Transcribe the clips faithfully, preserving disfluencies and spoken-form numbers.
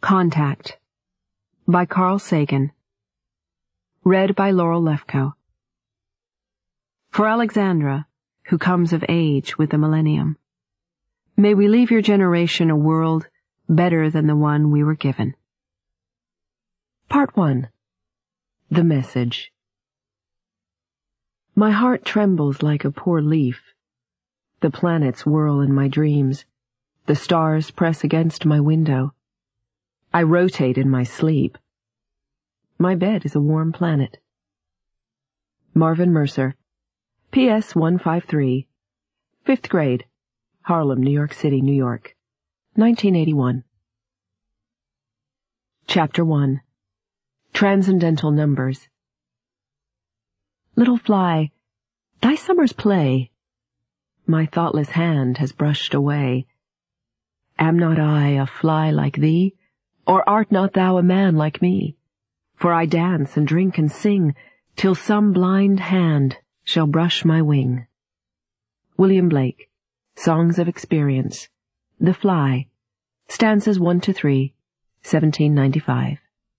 Contact by Carl Sagan. Read by Laurel Lefkoe. For Alexandra, who comes of age with the millennium, may we leave your generation a world better than the one we were given. Part one. The Message. My heart trembles like a poor leaf. The planets whirl in my dreams. The stars press against my window. I rotate in my sleep. My bed is a warm planet. Marvin Mercer. P S one five three. Fifth grade. Harlem, New York City, New York. nineteen eighty-one. Chapter one. Transcendental Numbers. Little fly, thy summer's play my thoughtless hand has brushed away. Am not I a fly like thee? Or art not thou a man like me? For I dance and drink and sing, till some blind hand shall brush my wing. William Blake, Songs of Experience, The Fly, stanzas one to three, seventeen ninety-five.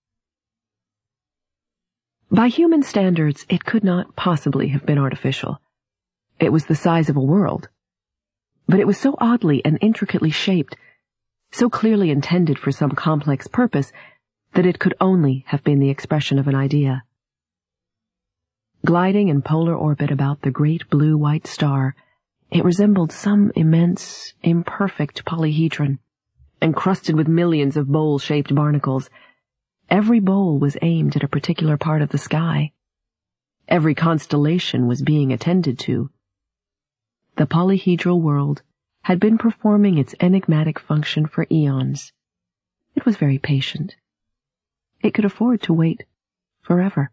By human standards, it could not possibly have been artificial. It was the size of a world. But it was so oddly and intricately shaped, so clearly intended for some complex purpose, that it could only have been the expression of an idea. Gliding in polar orbit about the great blue-white star, it resembled some immense, imperfect polyhedron, encrusted with millions of bowl-shaped barnacles. Every bowl was aimed at a particular part of the sky. Every constellation was being attended to. The polyhedral world had been performing its enigmatic function for eons. It was very patient. It could afford to wait forever.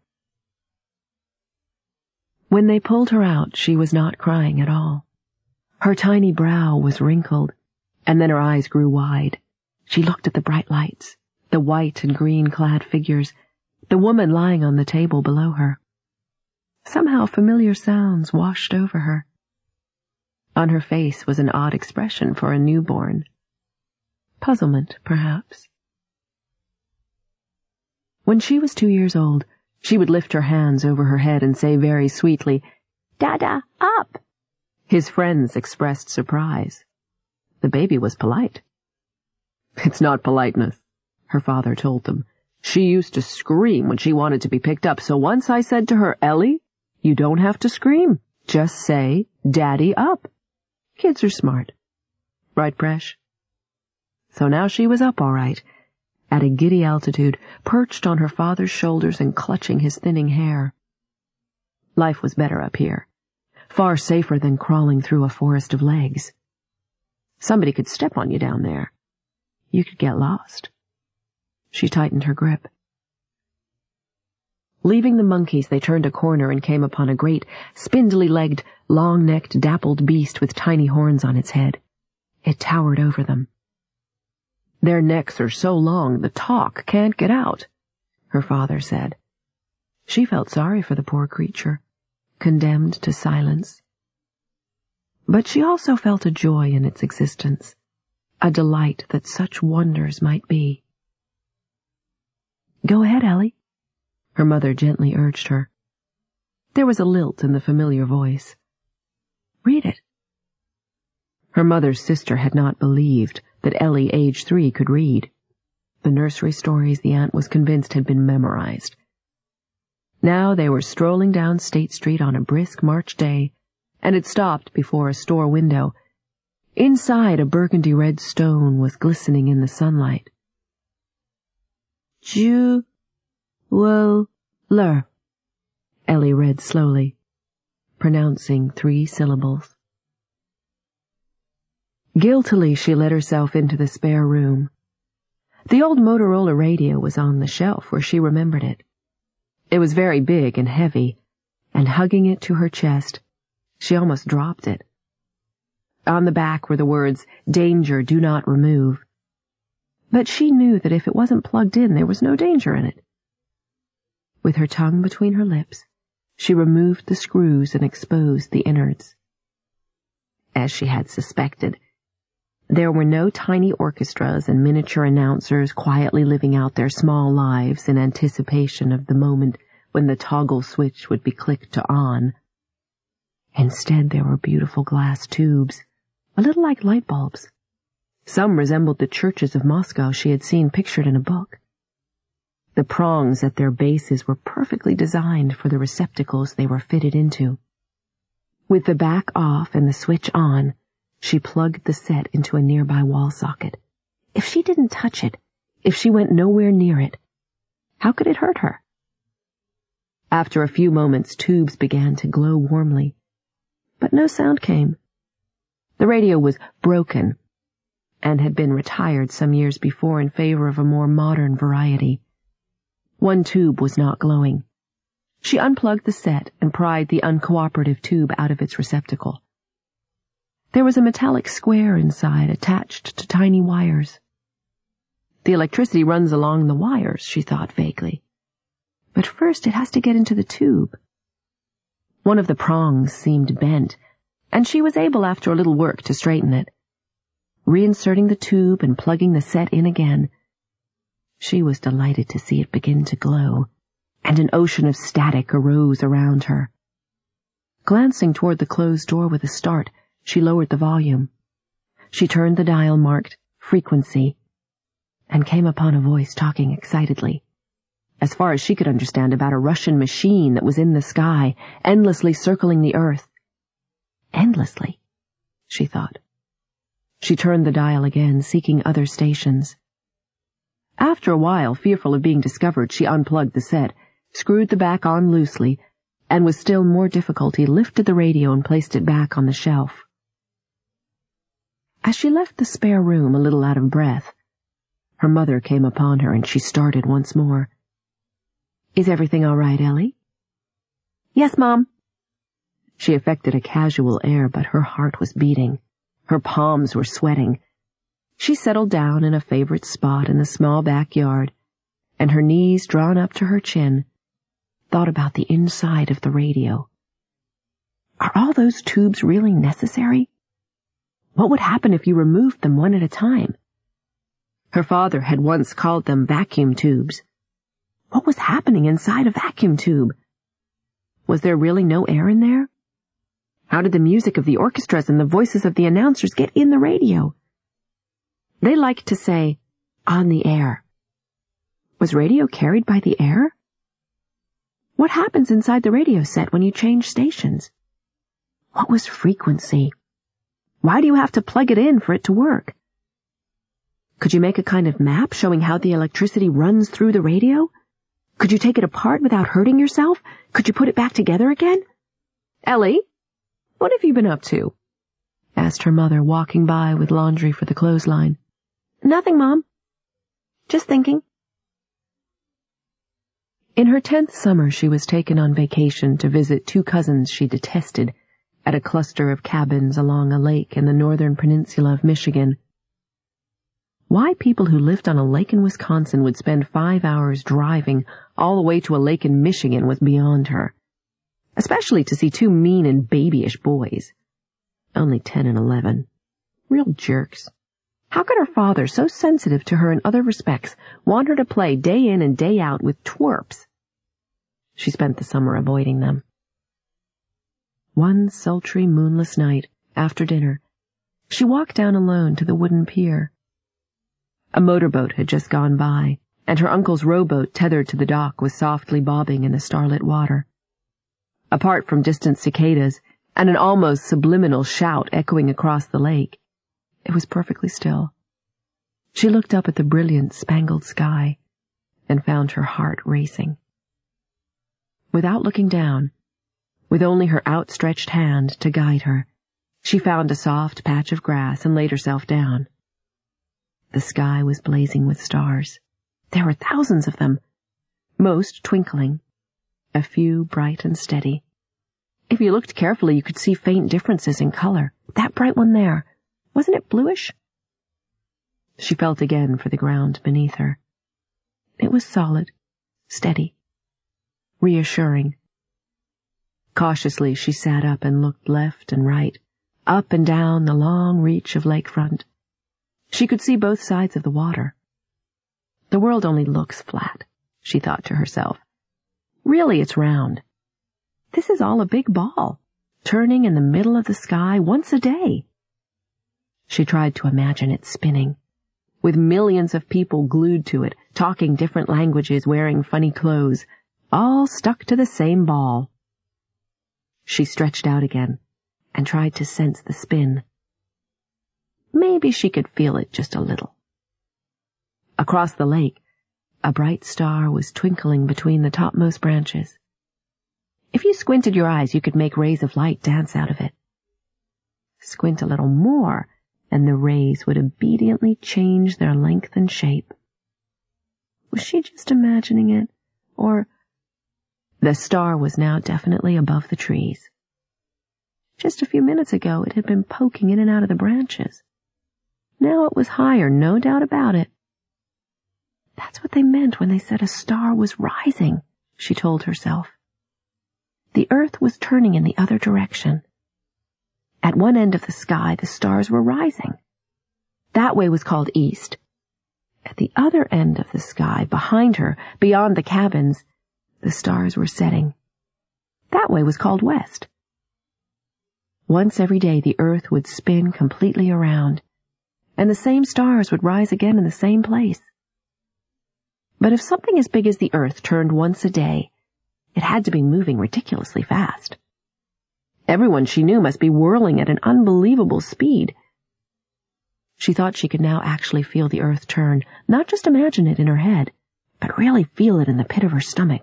When they pulled her out, she was not crying at all. Her tiny brow was wrinkled, and then her eyes grew wide. She looked at the bright lights, the white and green-clad figures, the woman lying on the table below her. Somehow familiar sounds washed over her. On her face was an odd expression for a newborn. Puzzlement, perhaps. When she was two years old, she would lift her hands over her head and say very sweetly, "Dada, up!" His friends expressed surprise. The baby was polite. "It's not politeness," her father told them. "She used to scream when she wanted to be picked up, so once I said to her, 'Ellie, you don't have to scream. Just say, Daddy, up.' Kids are smart. Right, Presh?" So now she was up all right, at a giddy altitude, perched on her father's shoulders and clutching his thinning hair. Life was better up here, far safer than crawling through a forest of legs. Somebody could step on you down there. You could get lost. She tightened her grip. Leaving the monkeys, they turned a corner and came upon a great, spindly-legged, long-necked, dappled beast with tiny horns on its head. It towered over them. "Their necks are so long the talk can't get out," her father said. She felt sorry for the poor creature, condemned to silence. But she also felt a joy in its existence, a delight that such wonders might be. "Go ahead, Ellie," her mother gently urged her. There was a lilt in the familiar voice. "Read it." Her mother's sister had not believed that Ellie, age three, could read. The nursery stories the aunt was convinced had been memorized. Now they were strolling down State Street on a brisk March day, and had stopped before a store window. Inside, a burgundy-red stone was glistening in the sunlight. "Ju will ler," Ellie read slowly, pronouncing three syllables. Guiltily she let herself into the spare room. The old Motorola radio was on the shelf where she remembered it. It was very big and heavy, and hugging it to her chest, she almost dropped it. On the back were the words, "Danger, do not remove." But she knew that if it wasn't plugged in, there was no danger in it. With her tongue between her lips, she removed the screws and exposed the innards. As she had suspected, There were no tiny orchestras and miniature announcers quietly living out their small lives in anticipation of the moment when the toggle switch would be clicked to on. Instead, there were beautiful glass tubes, a little like light bulbs. Some resembled the churches of Moscow she had seen pictured in a book. The prongs at their bases were perfectly designed for the receptacles they were fitted into. With the back off and the switch on, she plugged the set into a nearby wall socket. If she didn't touch it, if she went nowhere near it, how could it hurt her? After a few moments, tubes began to glow warmly, but no sound came. The radio was broken and had been retired some years before in favor of a more modern variety. One tube was not glowing. She unplugged the set and pried the uncooperative tube out of its receptacle. There was a metallic square inside attached to tiny wires. The electricity runs along the wires, she thought vaguely. But first it has to get into the tube. One of the prongs seemed bent, and she was able after a little work to straighten it. Reinserting the tube and plugging the set in again, she was delighted to see it begin to glow, and an ocean of static arose around her. Glancing toward the closed door with a start, she lowered the volume. She turned the dial marked frequency and came upon a voice talking excitedly, as far as she could understand, about a Russian machine that was in the sky, endlessly circling the earth. Endlessly, she thought. She turned the dial again, seeking other stations. After a while, fearful of being discovered, she unplugged the set, screwed the back on loosely, and with still more difficulty lifted the radio and placed it back on the shelf. As she left the spare room a little out of breath, her mother came upon her and she started once more. "Is everything all right, Ellie?" "Yes, Mom." She affected a casual air, but her heart was beating. Her palms were sweating. She settled down in a favorite spot in the small backyard, and her knees drawn up to her chin, thought about the inside of the radio. Are all those tubes really necessary? What would happen if you removed them one at a time? Her father had once called them vacuum tubes. What was happening inside a vacuum tube? Was there really no air in there? How did the music of the orchestras and the voices of the announcers get in the radio? They liked to say, "on the air." Was radio carried by the air? What happens inside the radio set when you change stations? What was frequency? Why do you have to plug it in for it to work? Could you make a kind of map showing how the electricity runs through the radio? Could you take it apart without hurting yourself? Could you put it back together again? "Ellie, what have you been up to?" asked her mother, walking by with laundry for the clothesline. "Nothing, Mom. Just thinking." In her tenth summer, she was taken on vacation to visit two cousins she detested at a cluster of cabins along a lake in the northern peninsula of Michigan. Why people who lived on a lake in Wisconsin would spend five hours driving all the way to a lake in Michigan was beyond her, especially to see two mean and babyish boys. Only ten and eleven. Real jerks. How could her father, so sensitive to her in other respects, want her to play day in and day out with twerps? She spent the summer avoiding them. One sultry, moonless night, after dinner, she walked down alone to the wooden pier. A motorboat had just gone by, and her uncle's rowboat tethered to the dock was softly bobbing in the starlit water. Apart from distant cicadas and an almost subliminal shout echoing across the lake, it was perfectly still. She looked up at the brilliant, spangled sky and found her heart racing. Without looking down, with only her outstretched hand to guide her, she found a soft patch of grass and laid herself down. The sky was blazing with stars. There were thousands of them, most twinkling, a few bright and steady. If you looked carefully, you could see faint differences in color. That bright one there, wasn't it bluish? She felt again for the ground beneath her. It was solid, steady, reassuring. Cautiously, she sat up and looked left and right, up and down the long reach of lakefront. She could see both sides of the water. The world only looks flat, she thought to herself. Really, it's round. This is all a big ball, turning in the middle of the sky once a day. She tried to imagine it spinning, with millions of people glued to it, talking different languages, wearing funny clothes, all stuck to the same ball. She stretched out again and tried to sense the spin. Maybe she could feel it just a little. Across the lake, a bright star was twinkling between the topmost branches. If you squinted your eyes, you could make rays of light dance out of it. Squint a little more, and the rays would obediently change their length and shape. Was she just imagining it, or... The star was now definitely above the trees. Just a few minutes ago, it had been poking in and out of the branches. Now it was higher, no doubt about it. That's what they meant when they said a star was rising, she told herself. The earth was turning in the other direction. At one end of the sky, the stars were rising. That way was called east. At the other end of the sky, behind her, beyond the cabins, the stars were setting. That way was called west. Once every day, the earth would spin completely around, and the same stars would rise again in the same place. But if something as big as the earth turned once a day, it had to be moving ridiculously fast. Everyone she knew must be whirling at an unbelievable speed. She thought she could now actually feel the earth turn, not just imagine it in her head, but really feel it in the pit of her stomach.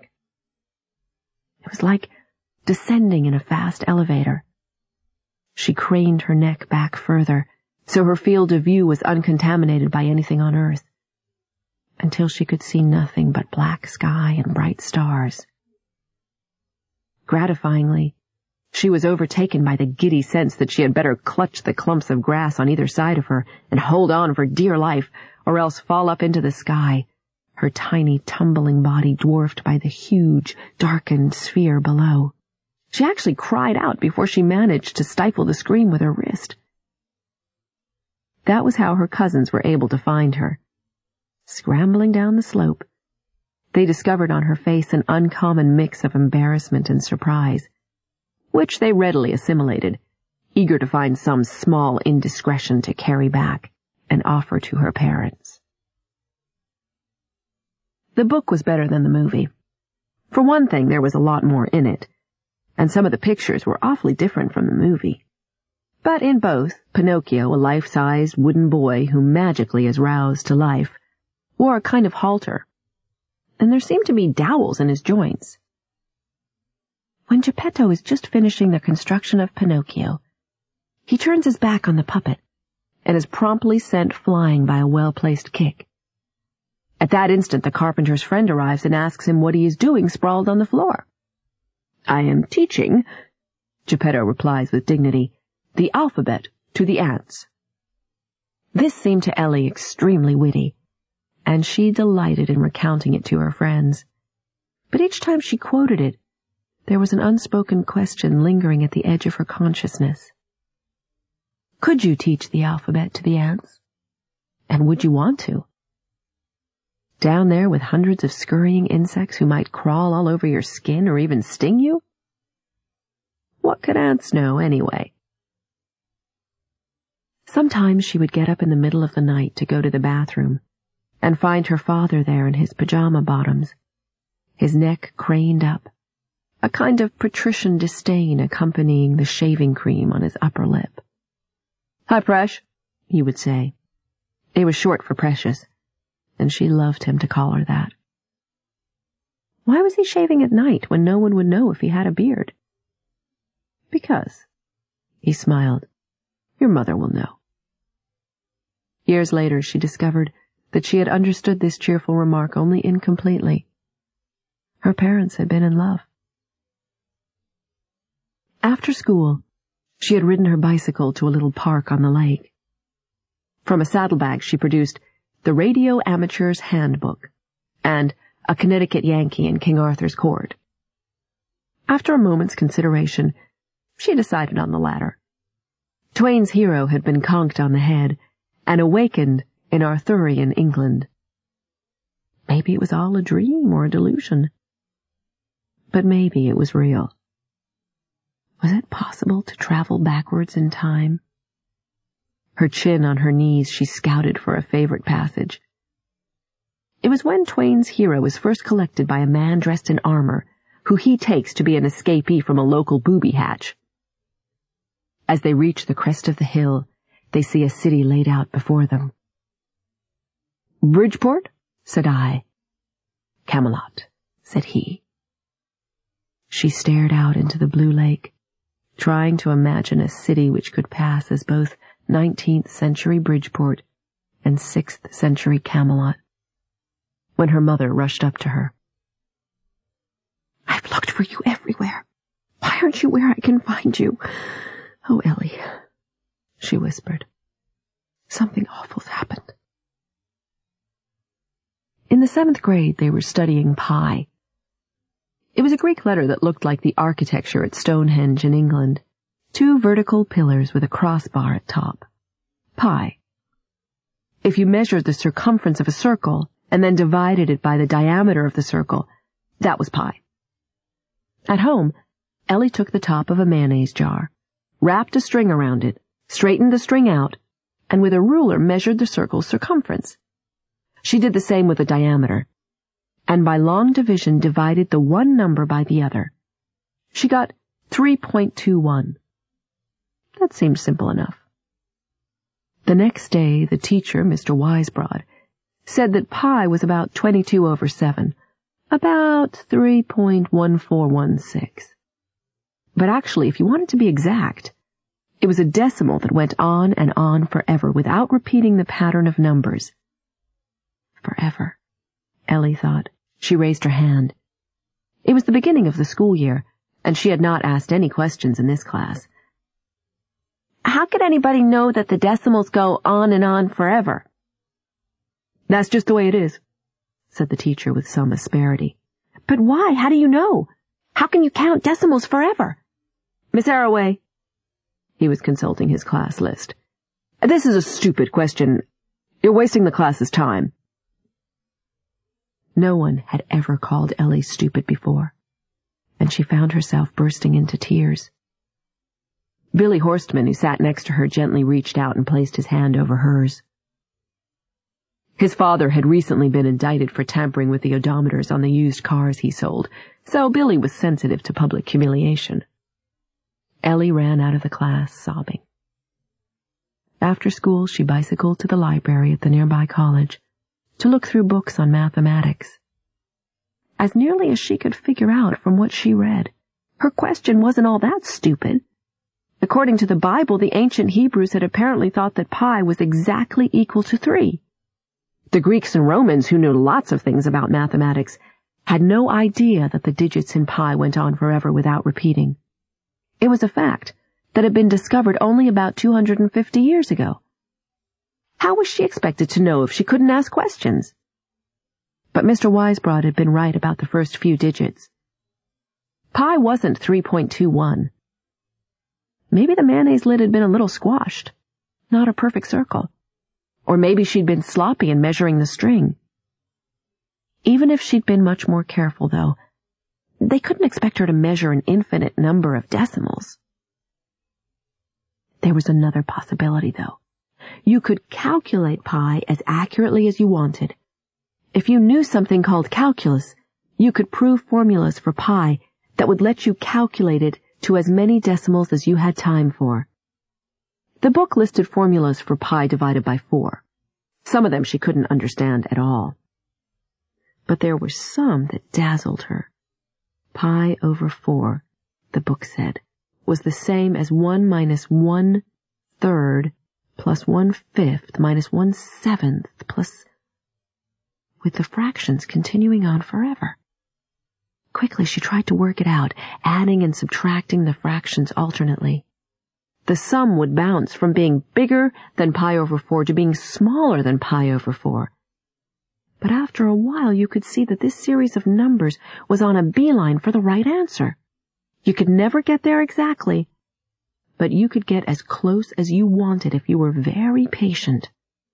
It was like descending in a fast elevator. She craned her neck back further, so her field of view was uncontaminated by anything on earth, until she could see nothing but black sky and bright stars. Gratifyingly, she was overtaken by the giddy sense that she had better clutch the clumps of grass on either side of her and hold on for dear life, or else fall up into the sky, her tiny tumbling body dwarfed by the huge, darkened sphere below. She actually cried out before she managed to stifle the scream with her wrist. That was how her cousins were able to find her. Scrambling down the slope, they discovered on her face an uncommon mix of embarrassment and surprise, which they readily assimilated, eager to find some small indiscretion to carry back and offer to her parents. The book was better than the movie. For one thing, there was a lot more in it, and some of the pictures were awfully different from the movie. But in both, Pinocchio, a life-sized wooden boy who magically is roused to life, wore a kind of halter, and there seemed to be dowels in his joints. When Geppetto is just finishing the construction of Pinocchio, he turns his back on the puppet and is promptly sent flying by a well-placed kick. At that instant, the carpenter's friend arrives and asks him what he is doing sprawled on the floor. "I am teaching," Geppetto replies with dignity, "the alphabet to the ants." This seemed to Ellie extremely witty, and she delighted in recounting it to her friends. But each time she quoted it, there was an unspoken question lingering at the edge of her consciousness. Could you teach the alphabet to the ants? And would you want to? Down there with hundreds of scurrying insects who might crawl all over your skin or even sting you? What could ants know, anyway? Sometimes she would get up in the middle of the night to go to the bathroom and find her father there in his pajama bottoms, his neck craned up, a kind of patrician disdain accompanying the shaving cream on his upper lip. "Hi, Presh," he would say. It was short for Precious, and she loved him to call her that. Why was he shaving at night when no one would know if he had a beard? Because, he smiled, your mother will know. Years later, she discovered that she had understood this cheerful remark only incompletely. Her parents had been in love. After school, she had ridden her bicycle to a little park on the lake. From a saddlebag she produced The Radio Amateur's Handbook and A Connecticut Yankee in King Arthur's Court. After a moment's consideration, she decided on the latter. Twain's hero had been conked on the head, and awakened in Arthurian England. Maybe it was all a dream or a delusion. But maybe it was real. Was it possible to travel backwards in time? Her chin on her knees, she scouted for a favorite passage. It was when Twain's hero is first collected by a man dressed in armor, who he takes to be an escapee from a local booby hatch. As they reach the crest of the hill, they see a city laid out before them. "Bridgeport?" said I. "Camelot," said he. She stared out into the blue lake, trying to imagine a city which could pass as both nineteenth century Bridgeport and sixth century Camelot, when her mother rushed up to her. "I've looked for you everywhere. Why aren't you where I can find you? Oh, Ellie," she whispered. "Something awful's happened." In the seventh grade, they were studying pi. It was a Greek letter that looked like the architecture at Stonehenge in England. Two vertical pillars with a crossbar at top. Pi. If you measured the circumference of a circle and then divided it by the diameter of the circle, that was pi. At home, Ellie took the top of a mayonnaise jar, wrapped a string around it, straightened the string out, and with a ruler measured the circle's circumference. She did the same with the diameter, and by long division divided the one number by the other. She got three point two one. That seemed simple enough. The next day, the teacher, Mister Wisebroad, said that pi was about twenty-two over seven, about three point one four one six. But actually, if you wanted to be exact, it was a decimal that went on and on forever without repeating the pattern of numbers. Forever, Ellie thought. She raised her hand. It was the beginning of the school year, and she had not asked any questions in this class. "How could anybody know that the decimals go on and on forever?" "That's just the way it is," said the teacher with some asperity. "But why? How do you know? How can you count decimals forever?" "Miss Arroway," he was consulting his class list, "this is a stupid question. You're wasting the class's time." No one had ever called Ellie stupid before, and she found herself bursting into tears. Billy Horstman, who sat next to her, gently reached out and placed his hand over hers. His father had recently been indicted for tampering with the odometers on the used cars he sold, so Billy was sensitive to public humiliation. Ellie ran out of the class, sobbing. After school, she bicycled to the library at the nearby college to look through books on mathematics. As nearly as she could figure out from what she read, her question wasn't all that stupid. According to the Bible, the ancient Hebrews had apparently thought that pi was exactly equal to three. The Greeks and Romans, who knew lots of things about mathematics, had no idea that the digits in pi went on forever without repeating. It was a fact that had been discovered only about two hundred fifty years ago. How was she expected to know if she couldn't ask questions? But Mister Wisebroad had been right about the first few digits. Pi wasn't three point two one. Maybe the mayonnaise lid had been a little squashed, not a perfect circle. Or maybe she'd been sloppy in measuring the string. Even if she'd been much more careful, though, they couldn't expect her to measure an infinite number of decimals. There was another possibility, though. You could calculate pi as accurately as you wanted. If you knew something called calculus, you could prove formulas for pi that would let you calculate it to as many decimals as you had time for. The book listed formulas for pi divided by four. Some of them she couldn't understand at all. But there were some that dazzled her. Pi over four, the book said, was the same as one minus one third plus one-fifth minus one-seventh plus... with the fractions continuing on forever. Quickly she tried to work it out, adding and subtracting the fractions alternately. The sum would bounce from being bigger than pi over four to being smaller than pi over four. But after a while you could see that this series of numbers was on a beeline for the right answer. You could never get there exactly, but you could get as close as you wanted if you were very patient.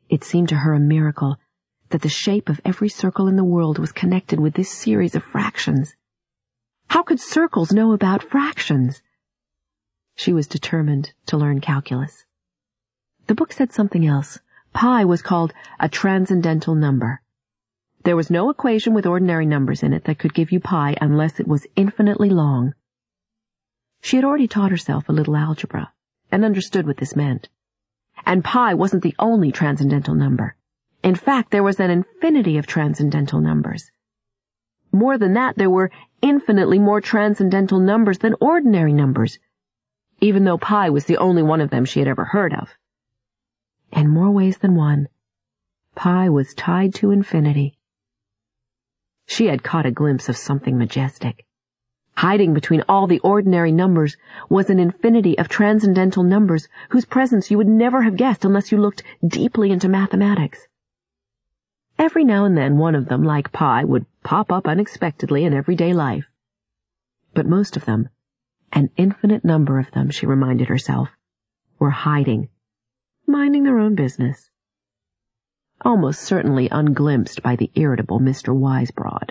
It seemed to her a miracle that the shape of every circle in the world was connected with this series of fractions. How could circles know about fractions? She was determined to learn calculus. The book said something else. Pi was called a transcendental number. There was no equation with ordinary numbers in it that could give you pi unless it was infinitely long. She had already taught herself a little algebra and understood what this meant. And pi wasn't the only transcendental number. In fact, there was an infinity of transcendental numbers. More than that, there were infinitely more transcendental numbers than ordinary numbers, even though pi was the only one of them she had ever heard of. In more ways than one, pi was tied to infinity. She had caught a glimpse of something majestic. Hiding between all the ordinary numbers was an infinity of transcendental numbers whose presence you would never have guessed unless you looked deeply into mathematics. Every now and then one of them, like pi, would pop up unexpectedly in everyday life. But most of them, an infinite number of them, she reminded herself, were hiding, minding their own business. Almost certainly unglimpsed by the irritable Mister Wisebroad.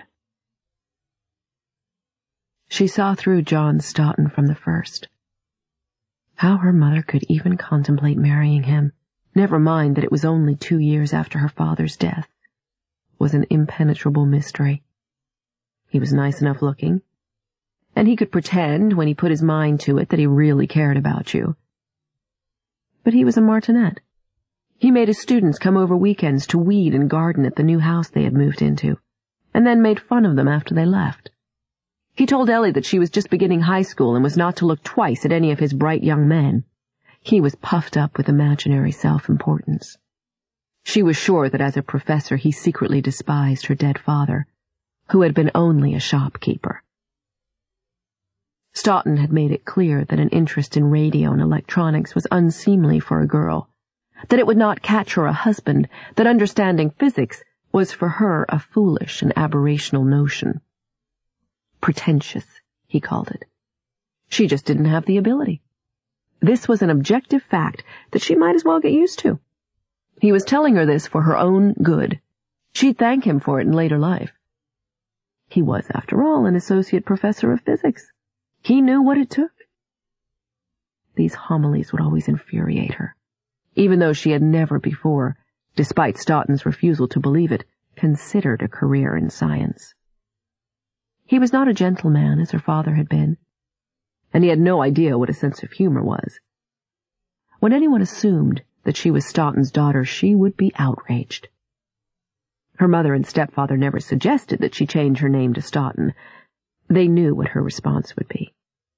She saw through John Stoughton from the first. How her mother could even contemplate marrying him, never mind that it was only two years after her father's death, was an impenetrable mystery. He was nice enough looking, and he could pretend, when he put his mind to it, that he really cared about you. But he was a martinet. He made his students come over weekends to weed and garden at the new house they had moved into, and then made fun of them after they left. He told Ellie that she was just beginning high school and was not to look twice at any of his bright young men. He was puffed up with imaginary self-importance. She was sure that as a professor he secretly despised her dead father, who had been only a shopkeeper. Stoughton had made it clear that an interest in radio and electronics was unseemly for a girl, that it would not catch her a husband, that understanding physics was for her a foolish and aberrational notion. Pretentious, he called it. She just didn't have the ability. This was an objective fact that she might as well get used to. He was telling her this for her own good. She'd thank him for it in later life. He was, after all, an associate professor of physics. He knew what it took. These homilies would always infuriate her, even though she had never before, despite Stoughton's refusal to believe it, considered a career in science. He was not a gentleman as her father had been, and he had no idea what a sense of humor was. When anyone assumed that she was Stoughton's daughter, she would be outraged. Her mother and stepfather never suggested that she change her name to Stoughton. They knew what her response would be.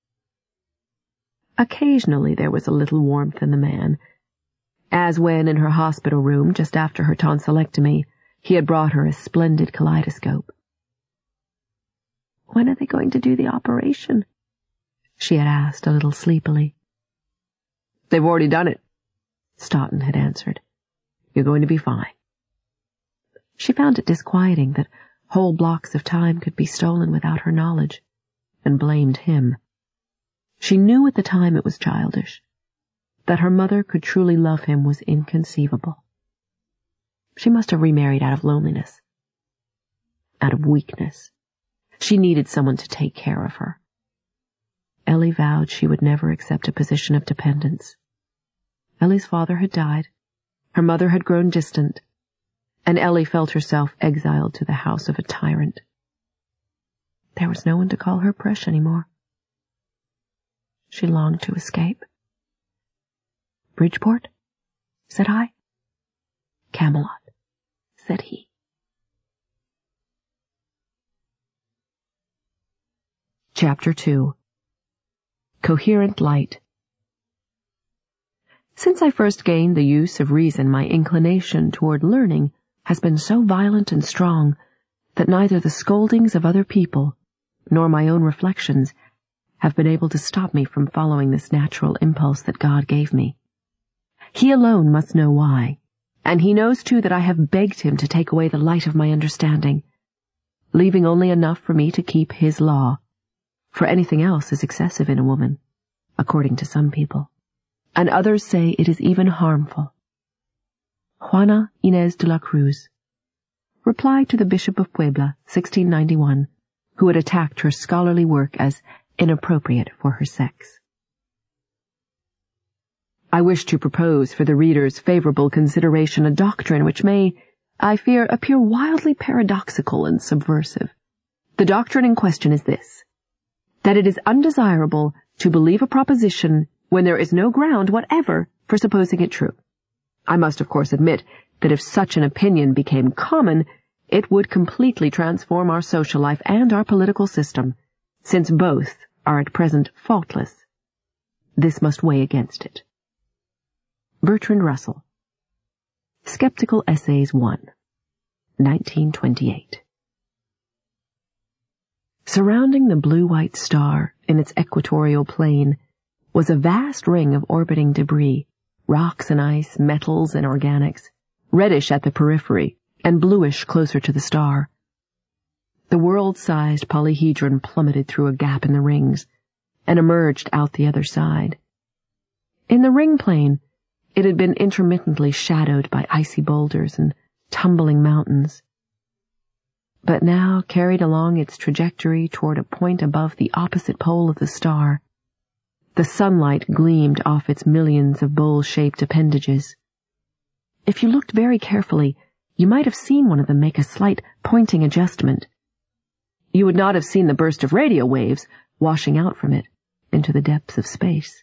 Occasionally there was a little warmth in the man, as when, in her hospital room just after her tonsillectomy, he had brought her a splendid kaleidoscope. "When are they going to do the operation?" she had asked a little sleepily. "They've already done it," Stoughton had answered. "You're going to be fine." She found it disquieting that whole blocks of time could be stolen without her knowledge, and blamed him. She knew at the time it was childish. That her mother could truly love him was inconceivable. She must have remarried out of loneliness, out of weakness. She needed someone to take care of her. Ellie vowed she would never accept a position of dependence. Ellie's father had died, her mother had grown distant, and Ellie felt herself exiled to the house of a tyrant. There was no one to call her Presh anymore. She longed to escape. "Bridgeport?" said I. "Camelot," said he. Chapter two. Coherent Light. Since I first gained the use of reason, my inclination toward learning has been so violent and strong that neither the scoldings of other people nor my own reflections have been able to stop me from following this natural impulse that God gave me. He alone must know why, and he knows too that I have begged him to take away the light of my understanding, leaving only enough for me to keep his law, for anything else is excessive in a woman, according to some people, and others say it is even harmful. Juana Inés de la Cruz. Reply to the Bishop of Puebla, sixteen ninety-one, who had attacked her scholarly work as inappropriate for her sex. I wish to propose for the reader's favorable consideration a doctrine which may, I fear, appear wildly paradoxical and subversive. The doctrine in question is this: that it is undesirable to believe a proposition when there is no ground whatever for supposing it true. I must, of course, admit that if such an opinion became common, it would completely transform our social life and our political system, since both are at present faultless. This must weigh against it. Bertrand Russell. Skeptical Essays one, nineteen twenty-eight. Surrounding the blue-white star in its equatorial plane was a vast ring of orbiting debris, rocks and ice, metals and organics, reddish at the periphery and bluish closer to the star. The world-sized polyhedron plummeted through a gap in the rings and emerged out the other side. In the ring plane, it had been intermittently shadowed by icy boulders and tumbling mountains. But now, carried along its trajectory toward a point above the opposite pole of the star, the sunlight gleamed off its millions of bowl-shaped appendages. If you looked very carefully, you might have seen one of them make a slight pointing adjustment. You would not have seen the burst of radio waves washing out from it into the depths of space.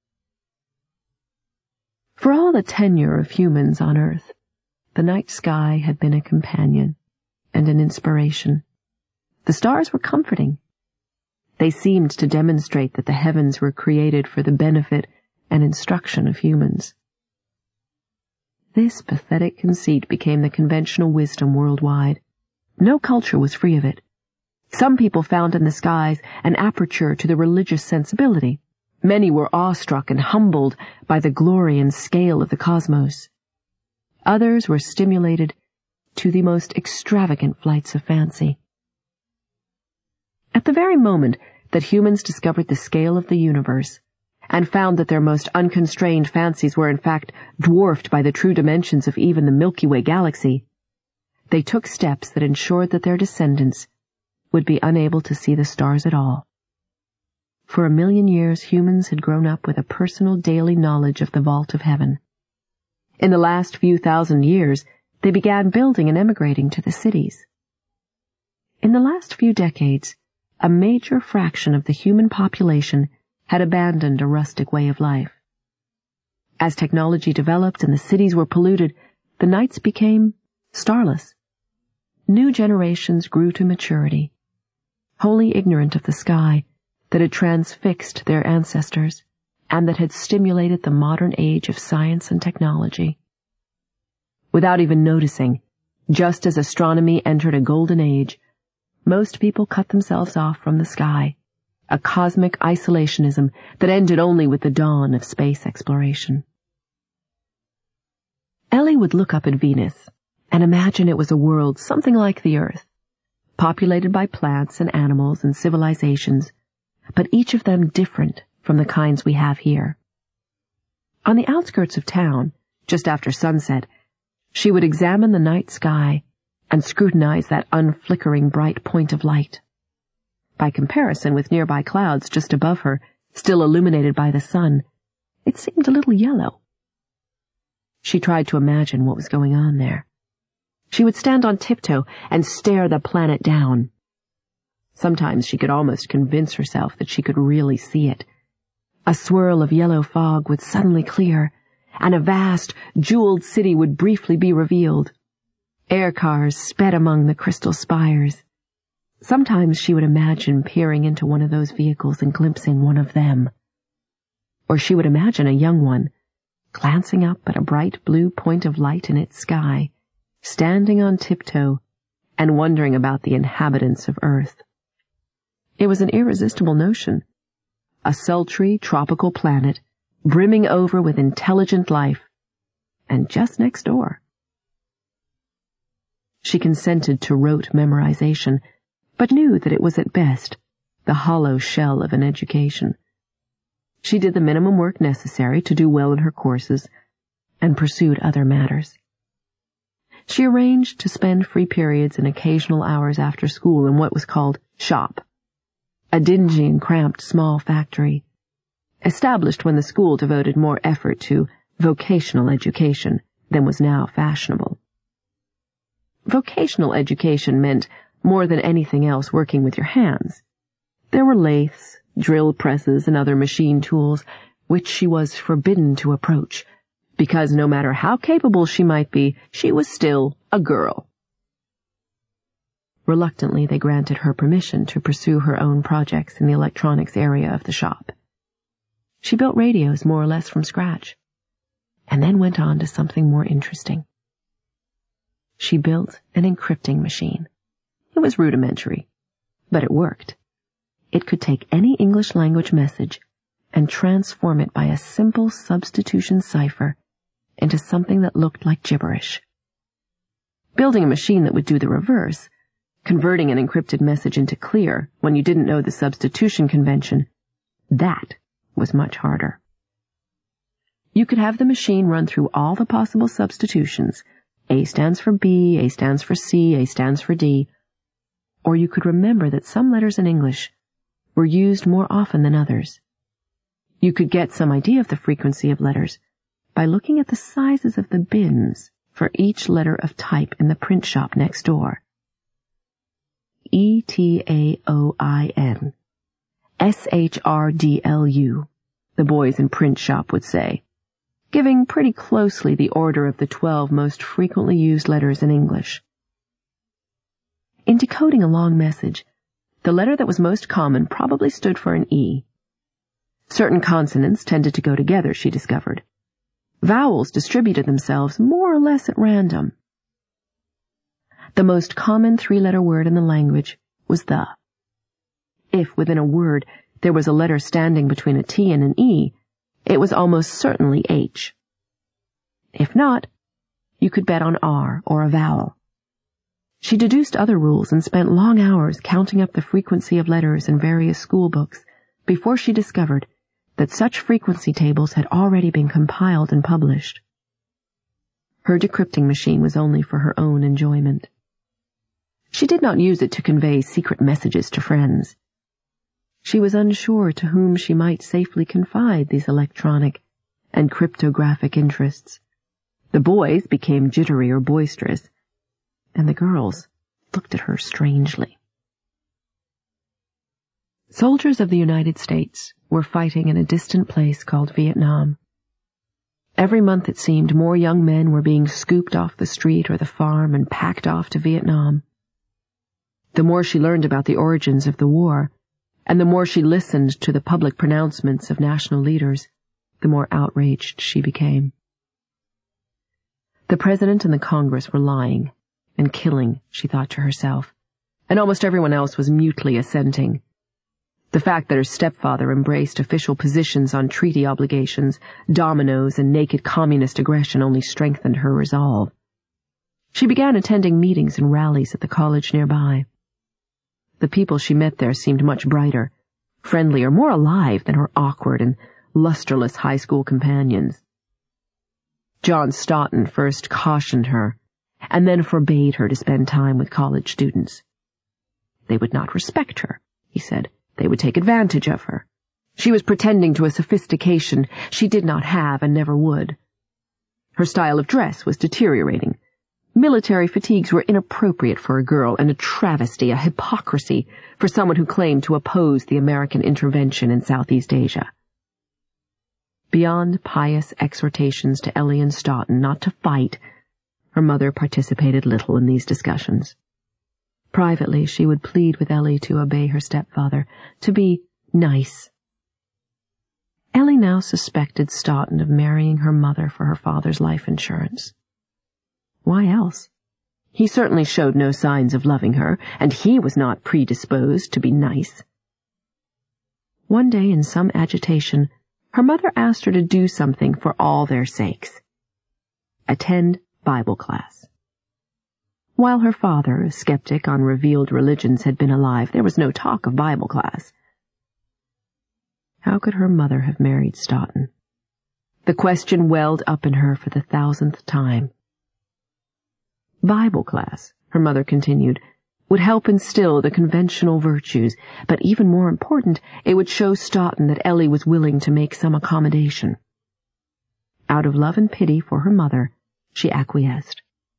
For all the tenure of humans on Earth, the night sky had been a companion and an inspiration. The stars were comforting. They seemed to demonstrate that the heavens were created for the benefit and instruction of humans. This pathetic conceit became the conventional wisdom worldwide. No culture was free of it. Some people found in the skies an aperture to the religious sensibility. Many were awestruck and humbled by the glory and scale of the cosmos. Others were stimulated to the most extravagant flights of fancy. At the very moment that humans discovered the scale of the universe and found that their most unconstrained fancies were in fact dwarfed by the true dimensions of even the Milky Way galaxy, they took steps that ensured that their descendants would be unable to see the stars at all. For a million years, humans had grown up with a personal daily knowledge of the vault of heaven. In the last few thousand years, they began building and emigrating to the cities. In the last few decades, a major fraction of the human population had abandoned a rustic way of life. As technology developed and the cities were polluted, the nights became starless. New generations grew to maturity, wholly ignorant of the sky that had transfixed their ancestors and that had stimulated the modern age of science and technology. Without even noticing, just as astronomy entered a golden age, most people cut themselves off from the sky, a cosmic isolationism that ended only with the dawn of space exploration. Ellie would look up at Venus and imagine it was a world something like the Earth, populated by plants and animals and civilizations, but each of them different from the kinds we have here. On the outskirts of town, just after sunset, she would examine the night sky and scrutinize that unflickering bright point of light. By comparison with nearby clouds just above her, still illuminated by the sun, it seemed a little yellow. She tried to imagine what was going on there. She would stand on tiptoe and stare the planet down. Sometimes she could almost convince herself that she could really see it. A swirl of yellow fog would suddenly clear, and a vast, jeweled city would briefly be revealed. Air cars sped among the crystal spires. Sometimes she would imagine peering into one of those vehicles and glimpsing one of them. Or she would imagine a young one, glancing up at a bright blue point of light in its sky, standing on tiptoe, and wondering about the inhabitants of Earth. It was an irresistible notion. A sultry, tropical planet, brimming over with intelligent life, and just next door. She consented to rote memorization, but knew that it was at best the hollow shell of an education. She did the minimum work necessary to do well in her courses, and pursued other matters. she arranged to spend free periods and occasional hours after school in what was called shop, a dingy and cramped small factory, established when the school devoted more effort to vocational education than was now fashionable. Vocational education meant more than anything else working with your hands. There were lathes, drill presses, and other machine tools which she was forbidden to approach, because no matter how capable she might be, she was still a girl. Reluctantly, they granted her permission to pursue her own projects in the electronics area of the shop. She built radios more or less from scratch, and then went on to something more interesting. She built an encrypting machine. It was rudimentary, but it worked. It could take any English language message and transform it by a simple substitution cipher into something that looked like gibberish. Building a machine that would do the reverse, converting an encrypted message into clear when you didn't know the substitution convention, that was much harder. You could have the machine run through all the possible substitutions. A stands for B, A stands for C, A stands for D. Or you could remember that some letters in English were used more often than others. You could get some idea of the frequency of letters by looking at the sizes of the bins for each letter of type in the print shop next door. E T A O I N, S H R D L U, the boys in print shop would say, giving pretty closely the order of the twelve most frequently used letters in English. In decoding a long message, the letter that was most common probably stood for an E. Certain consonants tended to go together, she discovered. Vowels distributed themselves more or less at random. The most common three-letter word in the language was the. If within a word there was a letter standing between a T and an E, it was almost certainly H. If not, you could bet on R or a vowel. She deduced other rules and spent long hours counting up the frequency of letters in various school books before she discovered that such frequency tables had already been compiled and published. Her decrypting machine was only for her own enjoyment. She did not use it to convey secret messages to friends. She was unsure to whom she might safely confide these electronic and cryptographic interests. The boys became jittery or boisterous, and the girls looked at her strangely. Soldiers of the United States were fighting in a distant place called Vietnam. Every month, it seemed, more young men were being scooped off the street or the farm and packed off to Vietnam. The more she learned about the origins of the war, and the more she listened to the public pronouncements of national leaders, the more outraged she became. The President and the Congress were lying and killing, she thought to herself, and almost everyone else was mutely assenting. The fact that her stepfather embraced official positions on treaty obligations, dominoes, and naked communist aggression only strengthened her resolve. She began attending meetings and rallies at the college nearby. The people she met there seemed much brighter, friendlier, more alive than her awkward and lusterless high school companions. John Stoughton first cautioned her, and then forbade her to spend time with college students. They would not respect her, he said. They would take advantage of her. She was pretending to a sophistication she did not have and never would. Her style of dress was deteriorating. Military fatigues were inappropriate for a girl and a travesty, a hypocrisy for someone who claimed to oppose the American intervention in Southeast Asia. Beyond pious exhortations to Ellie and Stoughton not to fight, her mother participated little in these discussions. Privately, she would plead with Ellie to obey her stepfather, to be nice. Ellie now suspected Stoughton of marrying her mother for her father's life insurance. Why else? He certainly showed no signs of loving her, and he was not predisposed to be nice. One day, in some agitation, her mother asked her to do something for all their sakes. Attend Bible class. While her father, a skeptic on revealed religions, had been alive, there was no talk of Bible class. How could her mother have married Stoughton? The question welled up in her for the thousandth time. Bible class, her mother continued, would help instill the conventional virtues, but even more important, it would show Stoughton that Ellie was willing to make some accommodation. Out of love and pity for her mother, she acquiesced.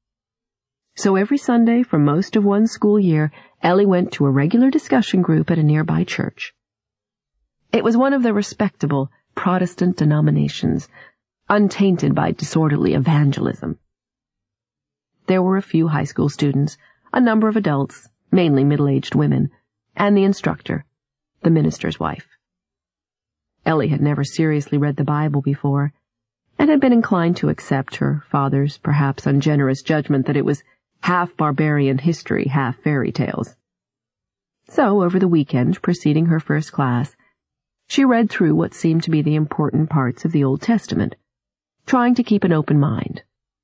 So every Sunday for most of one school year, Ellie went to a regular discussion group at a nearby church. It was one of the respectable Protestant denominations, untainted by disorderly evangelism. There were a few high school students, a number of adults, mainly middle-aged women, and the instructor, the minister's wife. Ellie had never seriously read the Bible before, and had been inclined to accept her father's perhaps ungenerous judgment that it was half barbarian history, half fairy tales. So, over the weekend preceding her first class, she read through what seemed to be the important parts of the Old Testament, trying to keep an open mind.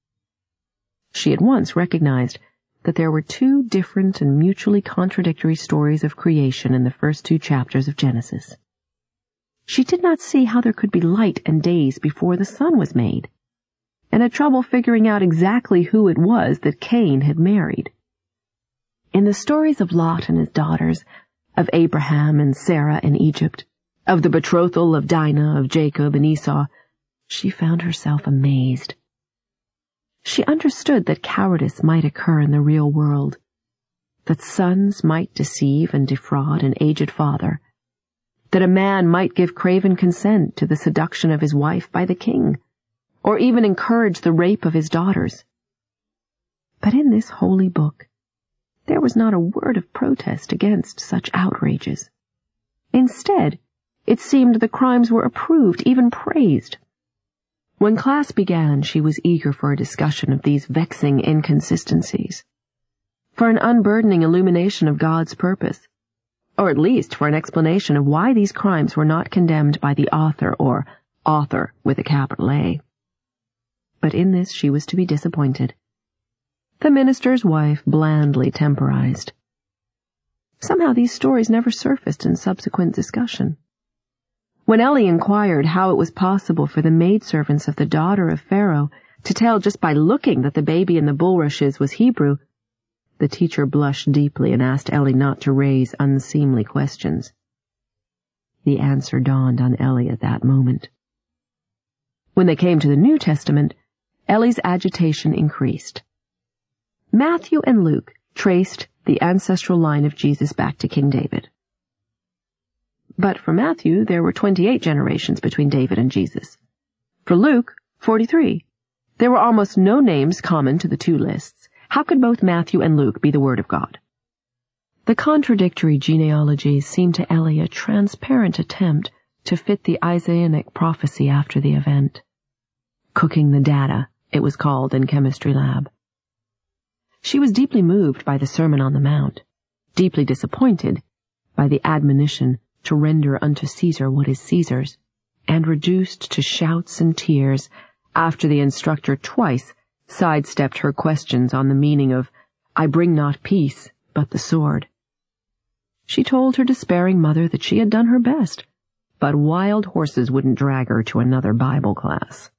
She at once recognized that there were two different and mutually contradictory stories of creation in the first two chapters of Genesis. She did not see how there could be light and days before the sun was made, and had trouble figuring out exactly who it was that Cain had married. In the stories of Lot and his daughters, of Abraham and Sarah in Egypt, of the betrothal of Dinah, of Jacob and Esau, she found herself amazed. She understood that cowardice might occur in the real world, that sons might deceive and defraud an aged father, that a man might give craven consent to the seduction of his wife by the king, or even encourage the rape of his daughters. But in this holy book, there was not a word of protest against such outrages. Instead, it seemed the crimes were approved, even praised. When class began, she was eager for a discussion of these vexing inconsistencies, for an unburdening illumination of God's purpose, or at least for an explanation of why these crimes were not condemned by the author, or author with a capital A. But in this she was to be disappointed. The minister's wife blandly temporized. Somehow these stories never surfaced in subsequent discussion. When Ellie inquired how it was possible for the maidservants of the daughter of Pharaoh to tell just by looking that the baby in the bulrushes was Hebrew, the teacher blushed deeply and asked Ellie not to raise unseemly questions. The answer dawned on Ellie at that moment. When they came to the New Testament, Ellie's agitation increased. Matthew and Luke traced the ancestral line of Jesus back to King David. But for Matthew, there were twenty-eight generations between David and Jesus. For Luke, forty-three. There were almost no names common to the two lists. How could both Matthew and Luke be the Word of God? The contradictory genealogies seemed to Ellie a transparent attempt to fit the Isaianic prophecy after the event. Cooking the data, it was called in chemistry lab. She was deeply moved by the Sermon on the Mount, deeply disappointed by the admonition to render unto Caesar what is Caesar's, and reduced to shouts and tears after the instructor twice sidestepped her questions on the meaning of, I bring not peace, but the sword. She told her despairing mother that she had done her best, but wild horses wouldn't drag her to another Bible class.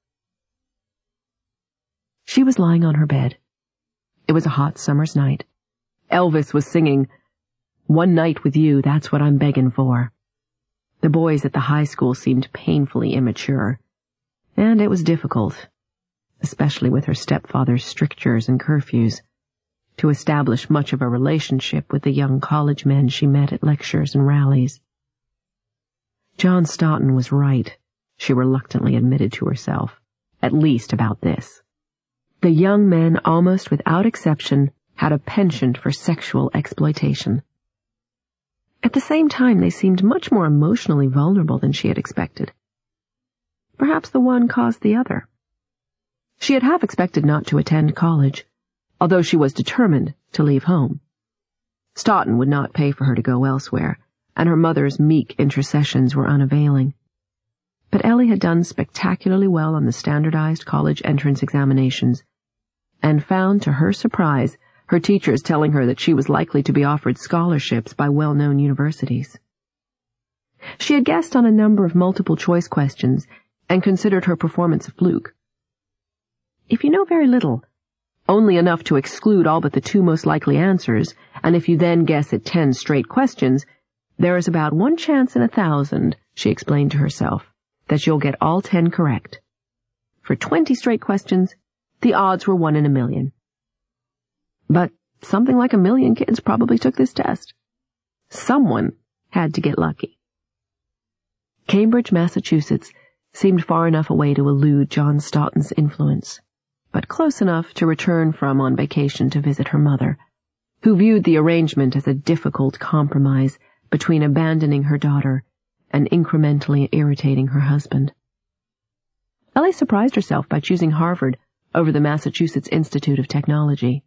She was lying on her bed. It was a hot summer's night. Elvis was singing, One Night with You, That's What I'm Begging For. The boys at the high school seemed painfully immature, and it was difficult, especially with her stepfather's strictures and curfews, to establish much of a relationship with the young college men she met at lectures and rallies. John Stoughton was right, she reluctantly admitted to herself, at least about this. The young men, almost without exception, had a penchant for sexual exploitation. At the same time, they seemed much more emotionally vulnerable than she had expected. Perhaps the one caused the other. She had half expected not to attend college, although she was determined to leave home. Stoughton would not pay for her to go elsewhere, and her mother's meek intercessions were unavailing. But Ellie had done spectacularly well on the standardized college entrance examinations, and found, to her surprise, her teachers telling her that she was likely to be offered scholarships by well-known universities. She had guessed on a number of multiple-choice questions and considered her performance a fluke. If you know very little, only enough to exclude all but the two most likely answers, and if you then guess at ten straight questions, there is about one chance in a thousand, she explained to herself, that you'll get all ten correct. For twenty straight questions, the odds were one in a million. But something like a million kids probably took this test. Someone had to get lucky. Cambridge, Massachusetts seemed far enough away to elude John Staughton's influence, but close enough to return from on vacation to visit her mother, who viewed the arrangement as a difficult compromise between abandoning her daughter and incrementally irritating her husband. Ellie surprised herself by choosing Harvard over the Massachusetts Institute of Technology.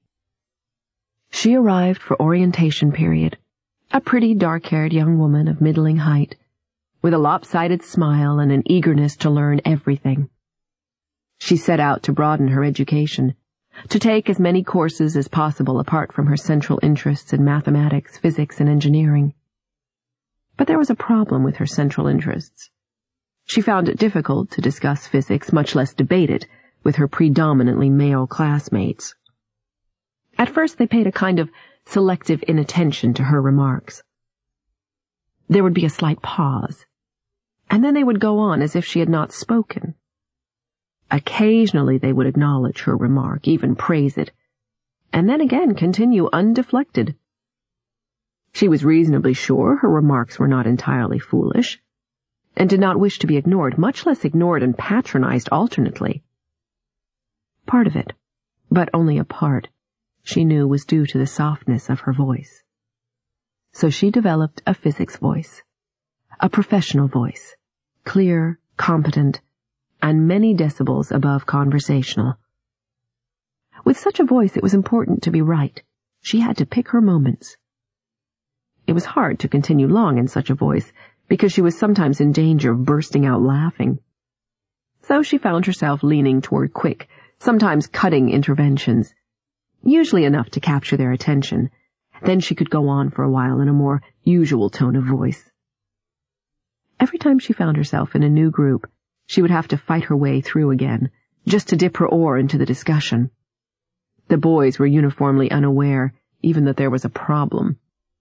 She arrived for orientation period, a pretty dark-haired young woman of middling height, with a lopsided smile and an eagerness to learn everything. She set out to broaden her education, to take as many courses as possible apart from her central interests in mathematics, physics, and engineering. But there was a problem with her central interests. She found it difficult to discuss physics, much less debate it, with her predominantly male classmates. At first they paid a kind of selective inattention to her remarks. There would be a slight pause, and then they would go on as if she had not spoken. Occasionally they would acknowledge her remark, even praise it, and then again continue undeflected. She was reasonably sure her remarks were not entirely foolish, and did not wish to be ignored, much less ignored and patronized alternately. Part of it, but only a part, she knew was due to the softness of her voice. So she developed a physics voice, a professional voice, clear, competent, and many decibels above conversational. With such a voice, it was important to be right. She had to pick her moments. It was hard to continue long in such a voice, because she was sometimes in danger of bursting out laughing. So she found herself leaning toward quick, sometimes cutting interventions, usually enough to capture their attention. Then she could go on for a while in a more usual tone of voice. Every time she found herself in a new group, she would have to fight her way through again, just to dip her oar into the discussion. The boys were uniformly unaware even that there was a problem.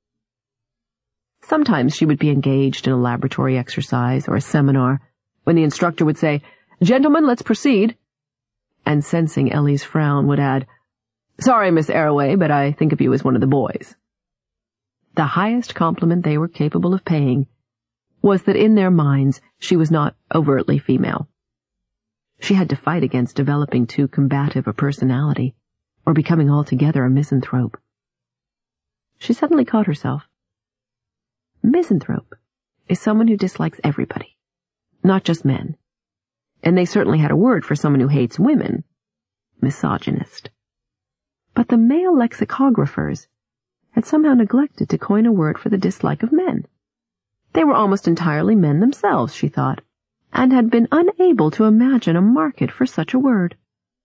Sometimes she would be engaged in a laboratory exercise or a seminar, when the instructor would say, "Gentlemen, let's proceed," and sensing Ellie's frown would add, "Sorry, Miss Arroway, but I think of you as one of the boys." The highest compliment they were capable of paying was that in their minds she was not overtly female. She had to fight against developing too combative a personality, or becoming altogether a misanthrope. She suddenly caught herself. Misanthrope is someone who dislikes everybody, not just men. And they certainly had a word for someone who hates women. Misogynist. But the male lexicographers had somehow neglected to coin a word for the dislike of men. They were almost entirely men themselves, she thought, and had been unable to imagine a market for such a word.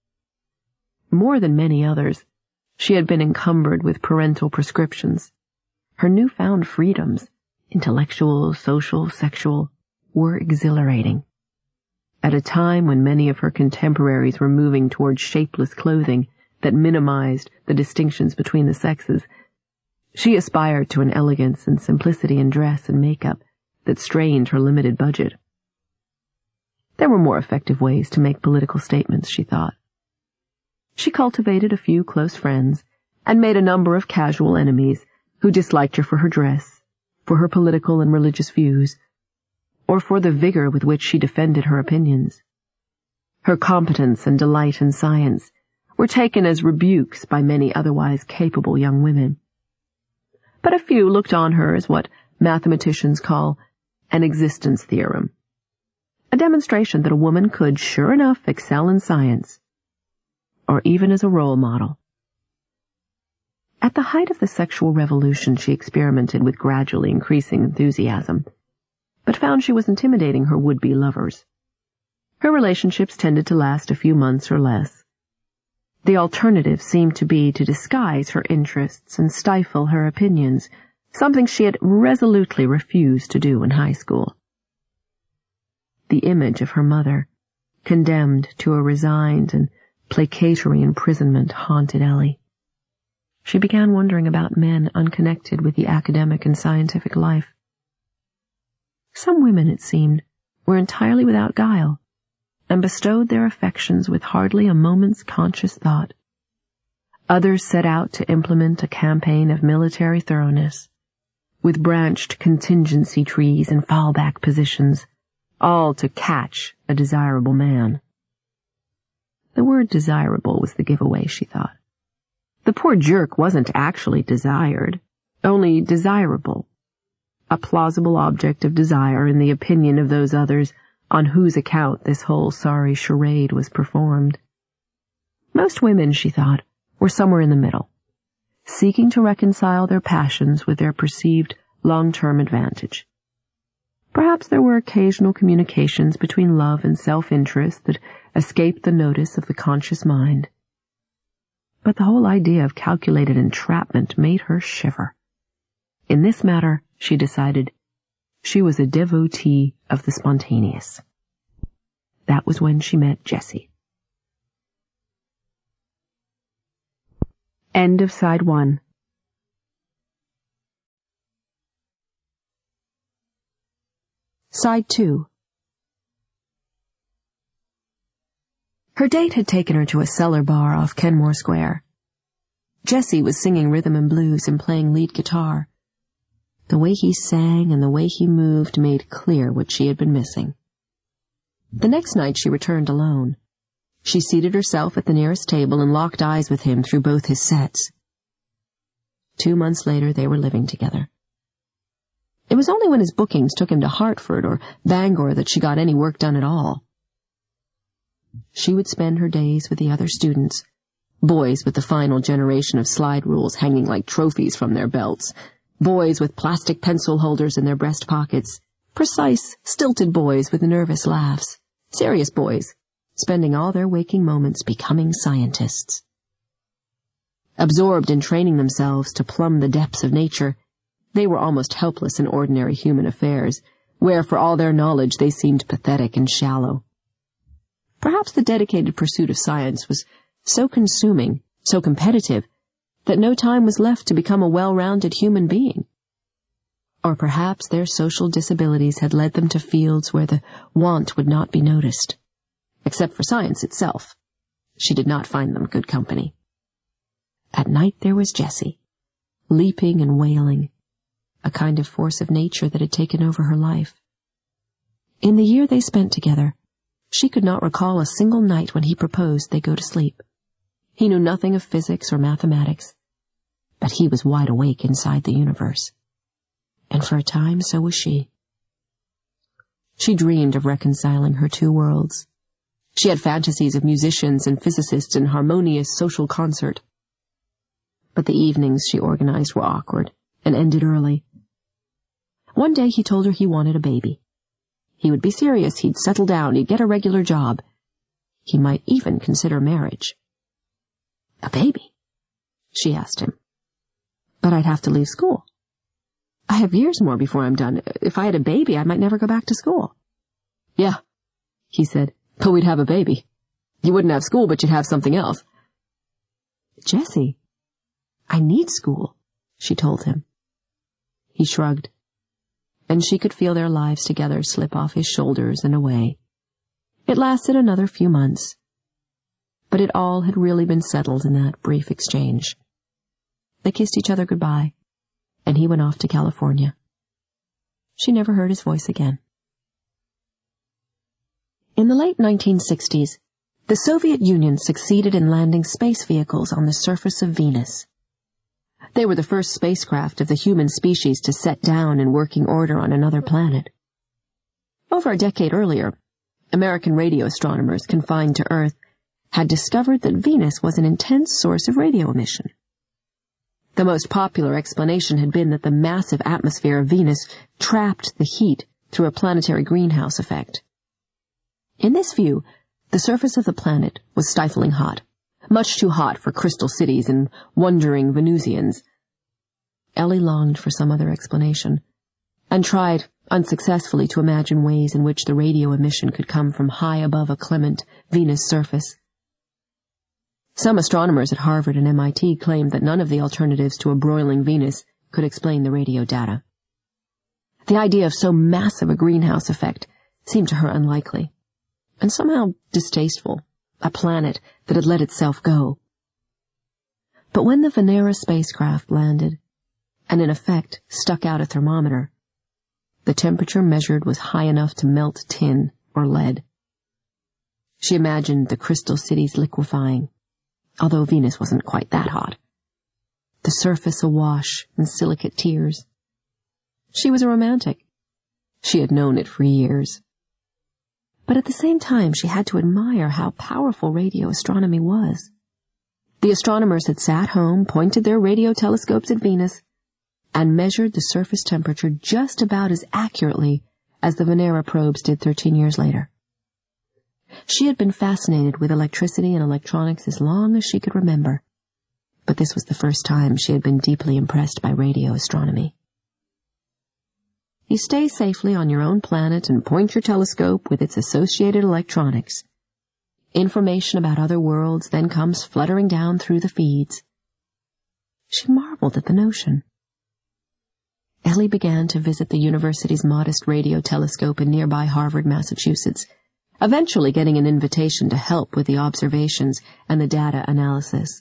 More than many others, she had been encumbered with parental prescriptions. Her newfound freedoms, intellectual, social, sexual, were exhilarating. At a time when many of her contemporaries were moving toward shapeless clothing that minimized the distinctions between the sexes, she aspired to an elegance and simplicity in dress and makeup that strained her limited budget. There were more effective ways to make political statements, she thought. She cultivated a few close friends and made a number of casual enemies who disliked her for her dress, for her political and religious views, or for the vigor with which she defended her opinions. Her competence and delight in science were taken as rebukes by many otherwise capable young women. But a few looked on her as what mathematicians call an existence theorem, a demonstration that a woman could, sure enough, excel in science, or even as a role model. At the height of the sexual revolution, she experimented with gradually increasing enthusiasm, but found she was intimidating her would-be lovers. Her relationships tended to last a few months or less. The alternative seemed to be to disguise her interests and stifle her opinions, something she had resolutely refused to do in high school. The image of her mother, condemned to a resigned and placatory imprisonment haunted Ellie. She began wondering about men unconnected with the academic and scientific life. Some women, it seemed, were entirely without guile, and bestowed their affections with hardly a moment's conscious thought. Others set out to implement a campaign of military thoroughness, with branched contingency trees and fallback positions, all to catch a desirable man. The word desirable was the giveaway, she thought. The poor jerk wasn't actually desired, only desirable, a plausible object of desire in the opinion of those others on whose account this whole sorry charade was performed. Most women, she thought, were somewhere in the middle, seeking to reconcile their passions with their perceived long-term advantage. Perhaps there were occasional communications between love and self-interest that escaped the notice of the conscious mind. But the whole idea of calculated entrapment made her shiver. In this matter, she decided, she was a devotee of the spontaneous. That was when she met Jessie. End of side one. Side two. Her date had taken her to a cellar bar off Kenmore Square. Jessie was singing rhythm and blues and playing lead guitar. The way he sang and the way he moved made clear what she had been missing. The next night she returned alone. She seated herself at the nearest table and locked eyes with him through both his sets. Two months later they were living together. It was only when his bookings took him to Hartford or Bangor that she got any work done at all. She would spend her days with the other students, boys with the final generation of slide rules hanging like trophies from their belts, boys with plastic pencil holders in their breast pockets, precise, stilted boys with nervous laughs, serious boys, spending all their waking moments becoming scientists. Absorbed in training themselves to plumb the depths of nature, they were almost helpless in ordinary human affairs, where for all their knowledge they seemed pathetic and shallow. Perhaps the dedicated pursuit of science was so consuming, so competitive, that no time was left to become a well-rounded human being. Or perhaps their social disabilities had led them to fields where the want would not be noticed. Except for science itself, she did not find them good company. At night there was Jessie, leaping and wailing, a kind of force of nature that had taken over her life. In the year they spent together, she could not recall a single night when he proposed they go to sleep. He knew nothing of physics or mathematics, but he was wide awake inside the universe. And for a time, so was she. She dreamed of reconciling her two worlds. She had fantasies of musicians and physicists in harmonious social concert. But the evenings she organized were awkward and ended early. One day he told her he wanted a baby. He would be serious, he'd settle down, he'd get a regular job. He might even consider marriage. A baby? She asked him. But I'd have to leave school. I have years more before I'm done. If I had a baby, I might never go back to school. Yeah, he said, but we'd have a baby. You wouldn't have school, but you'd have something else. Jessie, I need school, she told him. He shrugged, and she could feel their lives together slip off his shoulders and away. It lasted another few months, but it all had really been settled in that brief exchange. They kissed each other goodbye, and he went off to California. She never heard his voice again. In the late nineteen sixties, the Soviet Union succeeded in landing space vehicles on the surface of Venus. They were the first spacecraft of the human species to set down in working order on another planet. Over a decade earlier, American radio astronomers confined to Earth had discovered that Venus was an intense source of radio emission. The most popular explanation had been that the massive atmosphere of Venus trapped the heat through a planetary greenhouse effect. In this view, the surface of the planet was stifling hot, much too hot for crystal cities and wondering Venusians. Ellie longed for some other explanation, and tried unsuccessfully to imagine ways in which the radio emission could come from high above a clement Venus surface. Some astronomers at Harvard and M I T claimed that none of the alternatives to a broiling Venus could explain the radio data. The idea of so massive a greenhouse effect seemed to her unlikely, and somehow distasteful, a planet that had let itself go. But when the Venera spacecraft landed, and in effect stuck out a thermometer, the temperature measured was high enough to melt tin or lead. She imagined the crystal cities liquefying, although Venus wasn't quite that hot. The surface awash in silicate tears. She was a romantic. She had known it for years. But at the same time, she had to admire how powerful radio astronomy was. The astronomers had sat home, pointed their radio telescopes at Venus, and measured the surface temperature just about as accurately as the Venera probes did thirteen years later. She had been fascinated with electricity and electronics as long as she could remember, but this was the first time she had been deeply impressed by radio astronomy. You stay safely on your own planet and point your telescope with its associated electronics. Information about other worlds then comes fluttering down through the feeds. She marveled at the notion. Ellie began to visit the university's modest radio telescope in nearby Harvard, Massachusetts, eventually getting an invitation to help with the observations and the data analysis.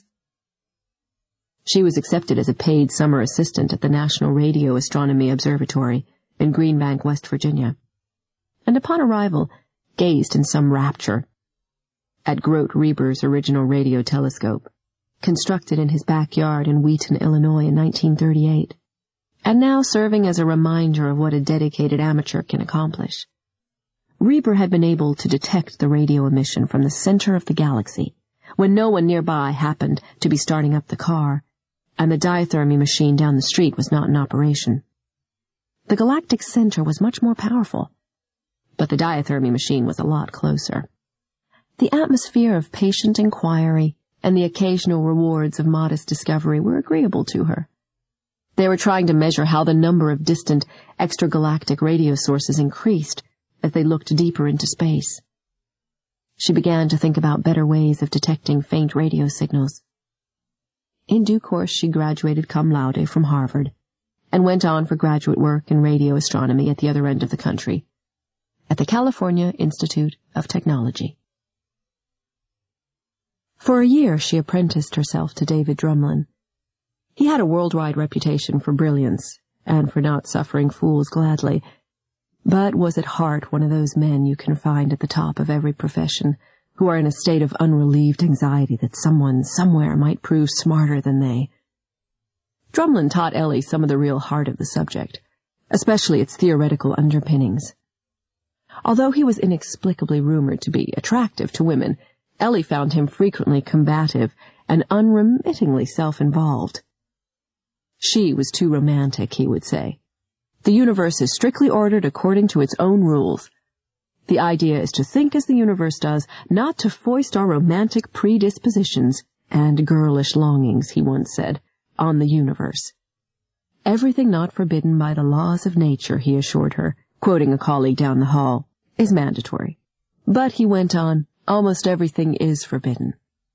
She was accepted as a paid summer assistant at the National Radio Astronomy Observatory in Greenbank, West Virginia, and upon arrival gazed in some rapture at Grote Reber's original radio telescope, constructed in his backyard in Wheaton, Illinois in nineteen thirty-eight, and now serving as a reminder of what a dedicated amateur can accomplish. Reber had been able to detect the radio emission from the center of the galaxy when no one nearby happened to be starting up the car, and the diathermy machine down the street was not in operation. The galactic center was much more powerful, but the diathermy machine was a lot closer. The atmosphere of patient inquiry and the occasional rewards of modest discovery were agreeable to her. They were trying to measure how the number of distant extragalactic radio sources increased as they looked deeper into space. She began to think about better ways of detecting faint radio signals. In due course, she graduated cum laude from Harvard and went on for graduate work in radio astronomy at the other end of the country, at the California Institute of Technology. For a year, she apprenticed herself to David Drumlin. He had a worldwide reputation for brilliance and for not suffering fools gladly, but was at heart one of those men you can find at the top of every profession who are in a state of unrelieved anxiety that someone somewhere might prove smarter than they. Drumlin taught Ellie some of the real heart of the subject, especially its theoretical underpinnings. Although he was inexplicably rumored to be attractive to women, Ellie found him frequently combative and unremittingly self-involved. She was too romantic, he would say. The universe is strictly ordered according to its own rules. The idea is to think as the universe does, not to foist our romantic predispositions and girlish longings, he once said, on the universe. Everything not forbidden by the laws of nature, he assured her, quoting a colleague down the hall, is mandatory. But, he went on, almost everything is forbidden.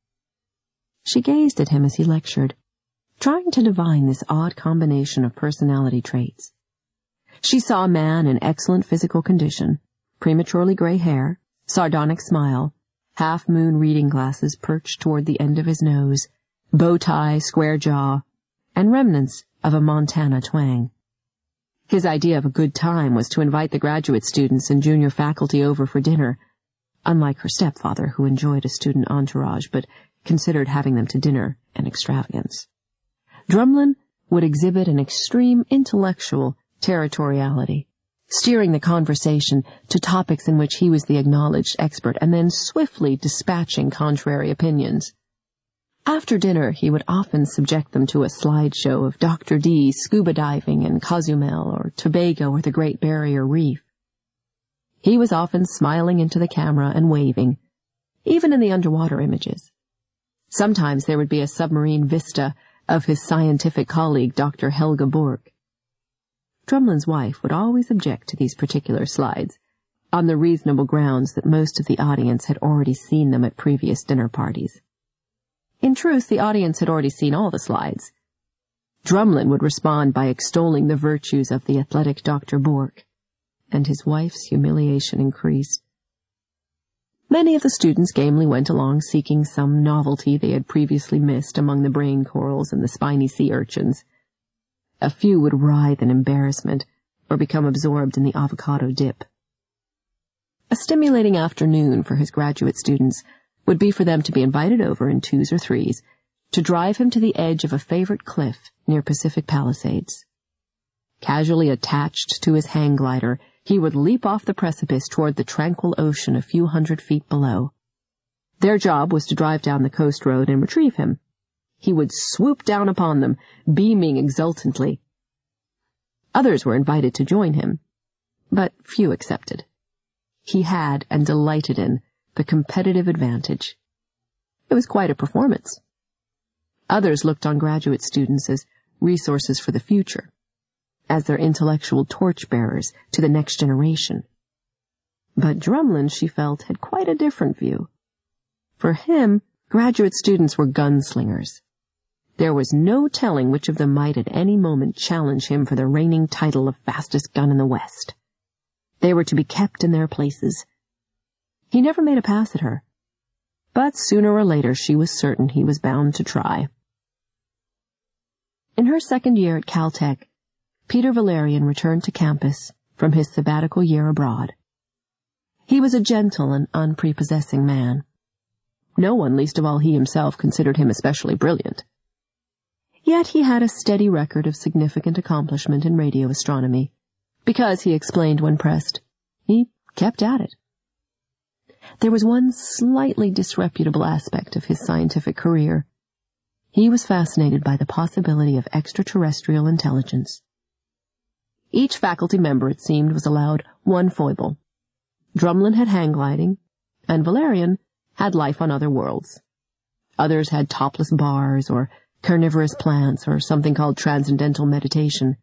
She gazed at him as he lectured, trying to divine this odd combination of personality traits. She saw a man in excellent physical condition, prematurely gray hair, sardonic smile, half-moon reading glasses perched toward the end of his nose, bow tie, square jaw, and remnants of a Montana twang. His idea of a good time was to invite the graduate students and junior faculty over for dinner, unlike her stepfather, who enjoyed a student entourage but considered having them to dinner an extravagance. Drumlin would exhibit an extreme intellectual territoriality, steering the conversation to topics in which he was the acknowledged expert and then swiftly dispatching contrary opinions. After dinner, he would often subject them to a slideshow of Doctor D's scuba diving in Cozumel or Tobago or the Great Barrier Reef. He was often smiling into the camera and waving, even in the underwater images. Sometimes there would be a submarine vista of his scientific colleague, Doctor Helga Borg. Drumlin's wife would always object to these particular slides, on the reasonable grounds that most of the audience had already seen them at previous dinner parties. In truth, the audience had already seen all the slides. Drumlin would respond by extolling the virtues of the athletic Doctor Bork, and his wife's humiliation increased. Many of the students gamely went along seeking some novelty they had previously missed among the brain corals and the spiny sea urchins. A few would writhe in embarrassment or become absorbed in the avocado dip. A stimulating afternoon for his graduate students would be for them to be invited over in twos or threes to drive him to the edge of a favorite cliff near Pacific Palisades. Casually attached to his hang glider, he would leap off the precipice toward the tranquil ocean a few hundred feet below. Their job was to drive down the coast road and retrieve him. He would swoop down upon them, beaming exultantly. Others were invited to join him, but few accepted. He had, and delighted in, the competitive advantage. It was quite a performance. Others looked on graduate students as resources for the future, as their intellectual torchbearers to the next generation. But Drumlin, she felt, had quite a different view. For him, graduate students were gunslingers. There was no telling which of them might at any moment challenge him for the reigning title of fastest gun in the West. They were to be kept in their places. He never made a pass at her, but sooner or later she was certain he was bound to try. In her second year at Caltech, Peter Valerian returned to campus from his sabbatical year abroad. He was a gentle and unprepossessing man. No one, least of all he himself, considered him especially brilliant. Yet he had a steady record of significant accomplishment in radio astronomy, because, he explained when pressed, he kept at it. There was one slightly disreputable aspect of his scientific career. He was fascinated by the possibility of extraterrestrial intelligence. Each faculty member, it seemed, was allowed one foible. Drumlin had hang gliding, and Valerian had life on other worlds. Others had topless bars, or carnivorous plants, or something called transcendental meditation.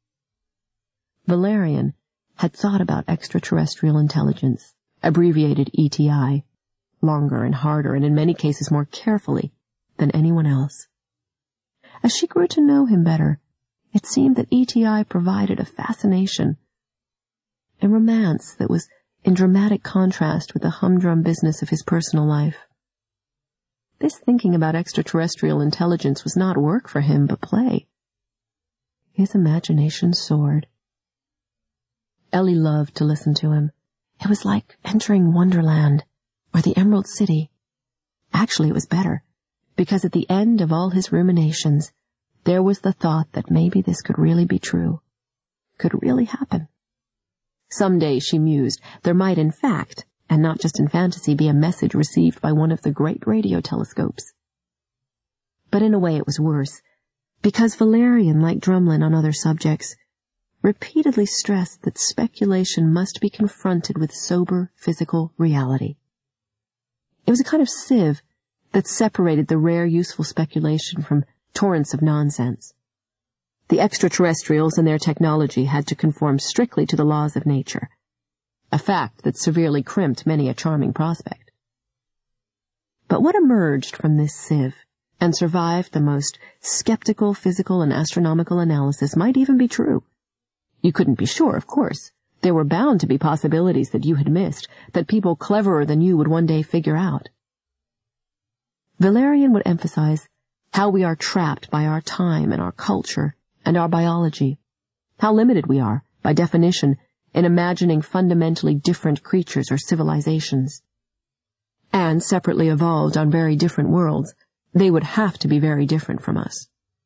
Valerian had thought about extraterrestrial intelligence, abbreviated E T I, longer and harder, and in many cases more carefully than anyone else. As she grew to know him better, it seemed that E T I provided a fascination, a romance that was in dramatic contrast with the humdrum business of his personal life. This thinking about extraterrestrial intelligence was not work for him, but play. His imagination soared. Ellie loved to listen to him. It was like entering Wonderland, or the Emerald City. Actually, it was better, because at the end of all his ruminations, there was the thought that maybe this could really be true, could really happen. Someday, she mused, there might in fact, and not just in fantasy, be a message received by one of the great radio telescopes. But in a way it was worse, because Valerian, like Drumlin on other subjects, repeatedly stressed that speculation must be confronted with sober physical reality. It was a kind of sieve that separated the rare useful speculation from torrents of nonsense. The extraterrestrials and their technology had to conform strictly to the laws of nature, a fact that severely crimped many a charming prospect. But what emerged from this sieve and survived the most skeptical physical and astronomical analysis might even be true. You couldn't be sure, of course. There were bound to be possibilities that you had missed, that people cleverer than you would one day figure out. Valerian would emphasize how we are trapped by our time and our culture and our biology, how limited we are, by definition, in imagining fundamentally different creatures or civilizations. And separately evolved on very different worlds, they would have to be very different from us.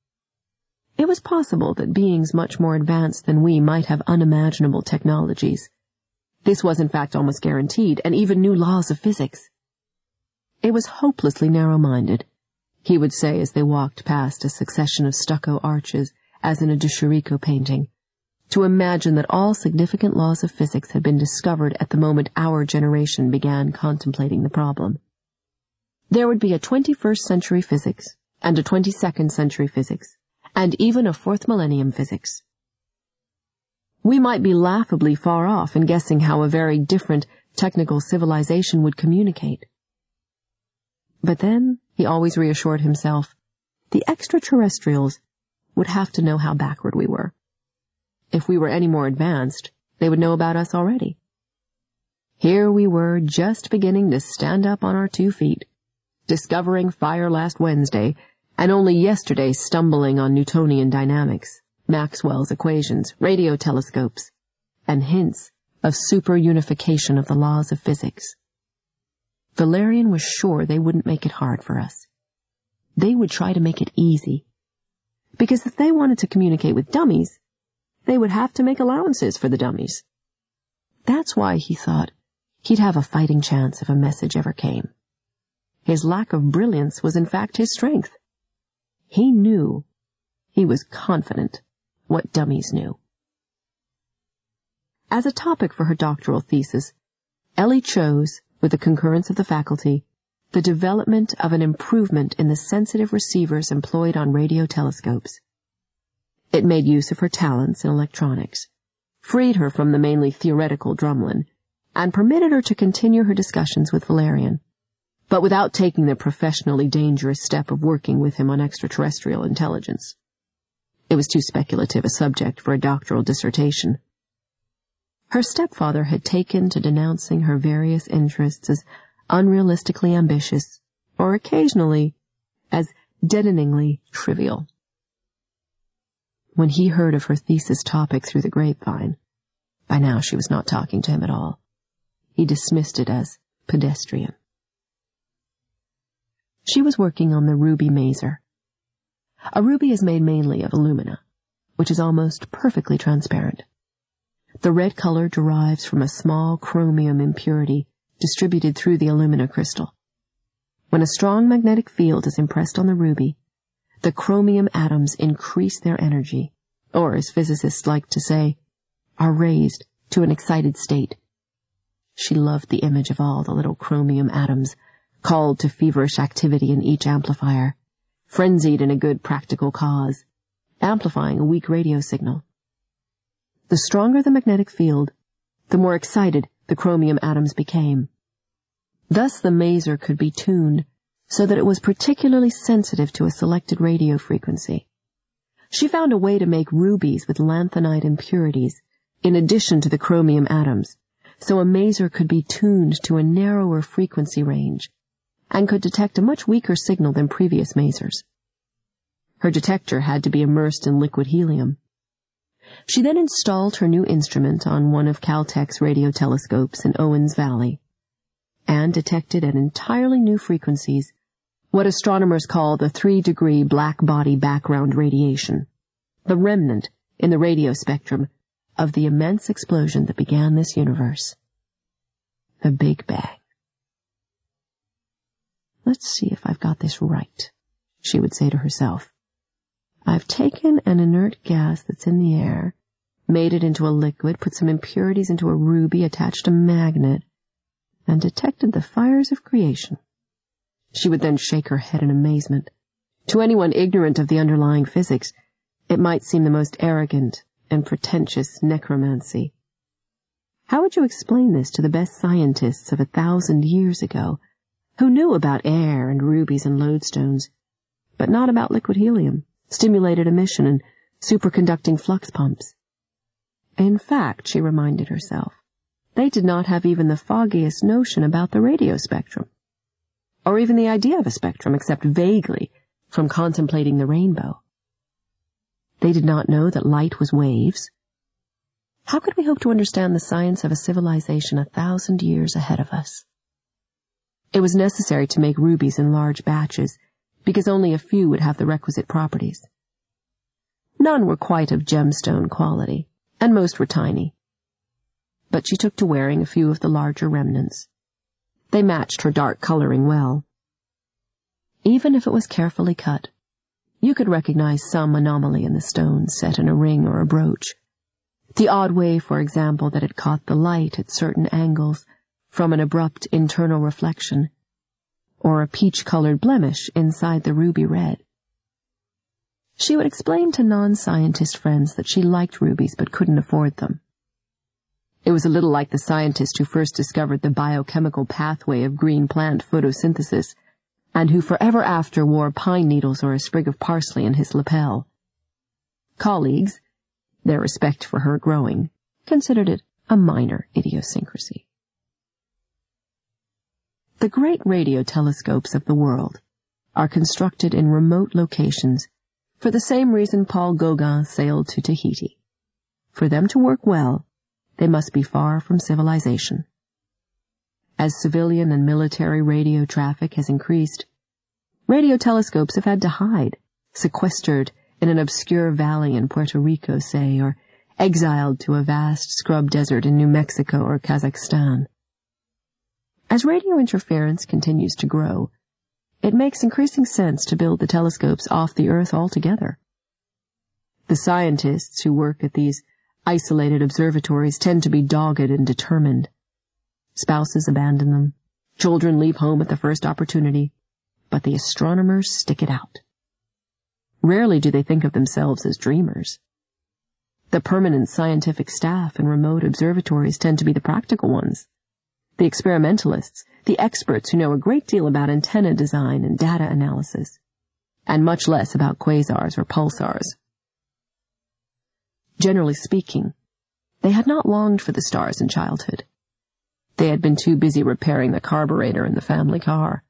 It was possible that beings much more advanced than we might have unimaginable technologies. This was in fact almost guaranteed, and even new laws of physics. It was hopelessly narrow-minded, he would say as they walked past a succession of stucco arches, as in a de Chirico painting, to imagine that all significant laws of physics had been discovered at the moment our generation began contemplating the problem. There would be a twenty-first century physics, and a twenty-second century physics, and even a fourth millennium physics. We might be laughably far off in guessing how a very different technical civilization would communicate. But then he always reassured himself, the extraterrestrials would have to know how backward we were. If we were any more advanced, they would know about us already. Here we were, just beginning to stand up on our two feet, discovering fire last Wednesday, and only yesterday stumbling on Newtonian dynamics, Maxwell's equations, radio telescopes, and hints of superunification of the laws of physics. Valerian was sure they wouldn't make it hard for us. They would try to make it easy. Because if they wanted to communicate with dummies, they would have to make allowances for the dummies. That's why, he thought, he'd have a fighting chance if a message ever came. His lack of brilliance was in fact his strength. He knew, he was confident, what dummies knew. As a topic for her doctoral thesis, Ellie chose, with the concurrence of the faculty, the development of an improvement in the sensitive receivers employed on radio telescopes. It made use of her talents in electronics, freed her from the mainly theoretical drumlin, and permitted her to continue her discussions with Valerian, but without taking the professionally dangerous step of working with him on extraterrestrial intelligence. It was too speculative a subject for a doctoral dissertation. Her stepfather had taken to denouncing her various interests as unrealistically ambitious, or occasionally as deadeningly trivial. When he heard of her thesis topic through the grapevine, by now she was not talking to him at all, he dismissed it as pedestrian. She was working on the ruby maser. A ruby is made mainly of alumina, which is almost perfectly transparent. The red color derives from a small chromium impurity distributed through the alumina crystal. When a strong magnetic field is impressed on the ruby, the chromium atoms increase their energy, or, as physicists like to say, are raised to an excited state. She loved the image of all the little chromium atoms, called to feverish activity in each amplifier, frenzied in a good practical cause, amplifying a weak radio signal. The stronger the magnetic field, the more excited the chromium atoms became. Thus the maser could be tuned so that it was particularly sensitive to a selected radio frequency. She found a way to make rubies with lanthanide impurities in addition to the chromium atoms, so a maser could be tuned to a narrower frequency range and could detect a much weaker signal than previous masers. Her detector had to be immersed in liquid helium. She then installed her new instrument on one of Caltech's radio telescopes in Owens Valley and detected at entirely new frequencies what astronomers call the three-degree black-body background radiation, the remnant in the radio spectrum of the immense explosion that began this universe, the Big Bang. Let's see if I've got this right, she would say to herself. I've taken an inert gas that's in the air, made it into a liquid, put some impurities into a ruby, attached a magnet, and detected the fires of creation. She would then shake her head in amazement. To anyone ignorant of the underlying physics, it might seem the most arrogant and pretentious necromancy. How would you explain this to the best scientists of a thousand years ago, who knew about air and rubies and lodestones, but not about liquid helium, stimulated emission, and superconducting flux pumps? In fact, she reminded herself, they did not have even the foggiest notion about the radio spectrum, or even the idea of a spectrum except vaguely from contemplating the rainbow. They did not know that light was waves. How could we hope to understand the science of a civilization a thousand years ahead of us? It was necessary to make rubies in large batches, because only a few would have the requisite properties. None were quite of gemstone quality, and most were tiny. But she took to wearing a few of the larger remnants. They matched her dark coloring well. Even if it was carefully cut, you could recognize some anomaly in the stone set in a ring or a brooch. The odd way, for example, that it caught the light at certain angles from an abrupt internal reflection, or a peach-colored blemish inside the ruby red. She would explain to non-scientist friends that she liked rubies but couldn't afford them. It was a little like the scientist who first discovered the biochemical pathway of green plant photosynthesis and who forever after wore pine needles or a sprig of parsley in his lapel. Colleagues, their respect for her growing, considered it a minor idiosyncrasy. The great radio telescopes of the world are constructed in remote locations for the same reason Paul Gauguin sailed to Tahiti. For them to work well, they must be far from civilization. As civilian and military radio traffic has increased, radio telescopes have had to hide, sequestered in an obscure valley in Puerto Rico, say, or exiled to a vast scrub desert in New Mexico or Kazakhstan. As radio interference continues to grow, it makes increasing sense to build the telescopes off the Earth altogether. The scientists who work at these isolated observatories tend to be dogged and determined. Spouses abandon them, children leave home at the first opportunity, but the astronomers stick it out. Rarely do they think of themselves as dreamers. The permanent scientific staff in remote observatories tend to be the practical ones, the experimentalists, the experts who know a great deal about antenna design and data analysis, and much less about quasars or pulsars. Generally speaking, they had not longed for the stars in childhood. They had been too busy repairing the carburetor in the family car.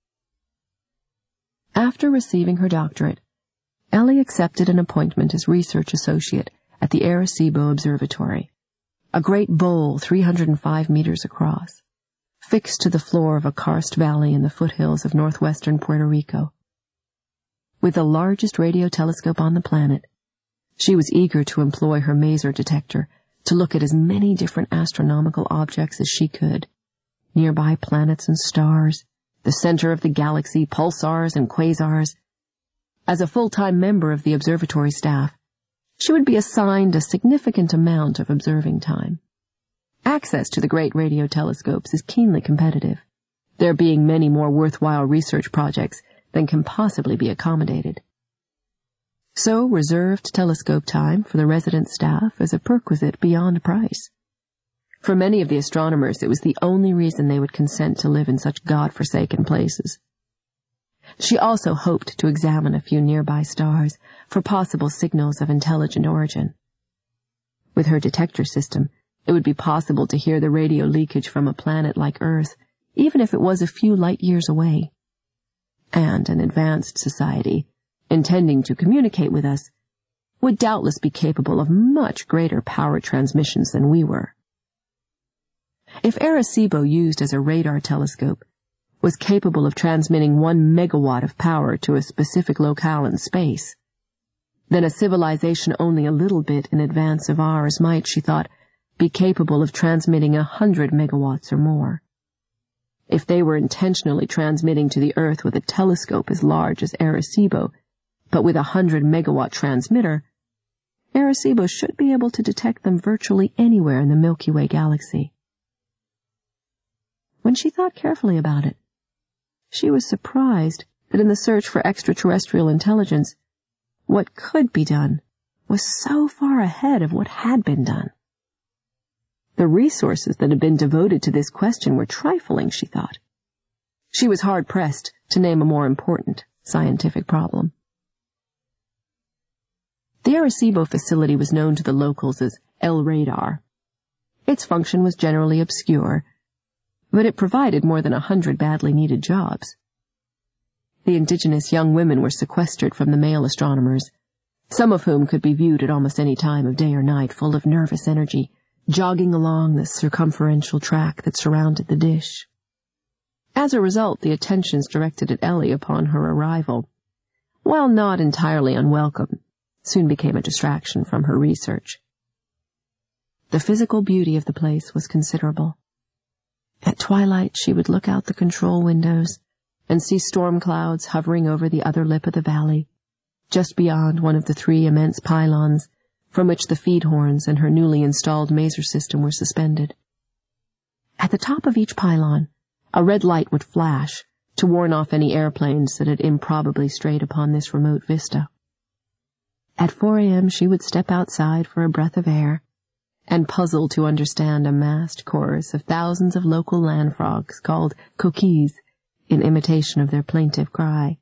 After receiving her doctorate, Ellie accepted an appointment as research associate at the Arecibo Observatory, a great bowl three hundred five meters across, fixed to the floor of a karst valley in the foothills of northwestern Puerto Rico. With the largest radio telescope on the planet, she was eager to employ her maser detector to look at as many different astronomical objects as she could, nearby planets and stars, the center of the galaxy, pulsars and quasars. As a full-time member of the observatory staff, she would be assigned a significant amount of observing time. Access to the great radio telescopes is keenly competitive, there being many more worthwhile research projects than can possibly be accommodated. So reserved telescope time for the resident staff is a perquisite beyond price. For many of the astronomers, it was the only reason they would consent to live in such God-forsaken places. She also hoped to examine a few nearby stars for possible signals of intelligent origin. With her detector system, it would be possible to hear the radio leakage from a planet like Earth, even if it was a few light years away. And an advanced society, intending to communicate with us, would doubtless be capable of much greater power transmissions than we were. If Arecibo, used as a radar telescope, was capable of transmitting one megawatt of power to a specific locale in space, then a civilization only a little bit in advance of ours might, she thought, be capable of transmitting a hundred megawatts or more. If they were intentionally transmitting to the Earth with a telescope as large as Arecibo, but with a hundred megawatt transmitter, Arecibo should be able to detect them virtually anywhere in the Milky Way galaxy. When she thought carefully about it, she was surprised that in the search for extraterrestrial intelligence, what could be done was so far ahead of what had been done. The resources that had been devoted to this question were trifling, she thought. She was hard-pressed to name a more important scientific problem. The Arecibo facility was known to the locals as El Radar. Its function was generally obscure, but it provided more than a hundred badly needed jobs. The indigenous young women were sequestered from the male astronomers, some of whom could be viewed at almost any time of day or night, full of nervous energy, jogging along the circumferential track that surrounded the dish. As a result, the attentions directed at Ellie upon her arrival, while not entirely unwelcome, soon became a distraction from her research. The physical beauty of the place was considerable. At twilight, she would look out the control windows and see storm clouds hovering over the other lip of the valley, just beyond one of the three immense pylons from which the feed horns and her newly installed maser system were suspended. At the top of each pylon, a red light would flash to warn off any airplanes that had improbably strayed upon this remote vista. At four a.m. she would step outside for a breath of air and puzzle to understand a massed chorus of thousands of local land frogs called coquilles in imitation of their plaintive cry.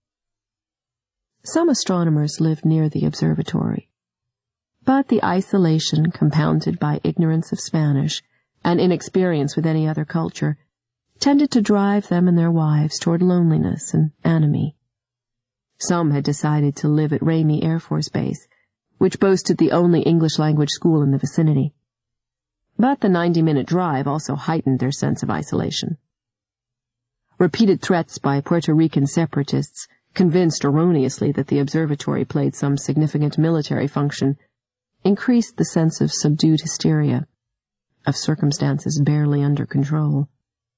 Some astronomers lived near the observatory, but the isolation compounded by ignorance of Spanish and inexperience with any other culture tended to drive them and their wives toward loneliness and anomie. Some had decided to live at Ramey Air Force Base, which boasted the only English-language school in the vicinity. But the ninety-minute drive also heightened their sense of isolation. Repeated threats by Puerto Rican separatists, convinced erroneously that the observatory played some significant military function, increased the sense of subdued hysteria, of circumstances barely under control.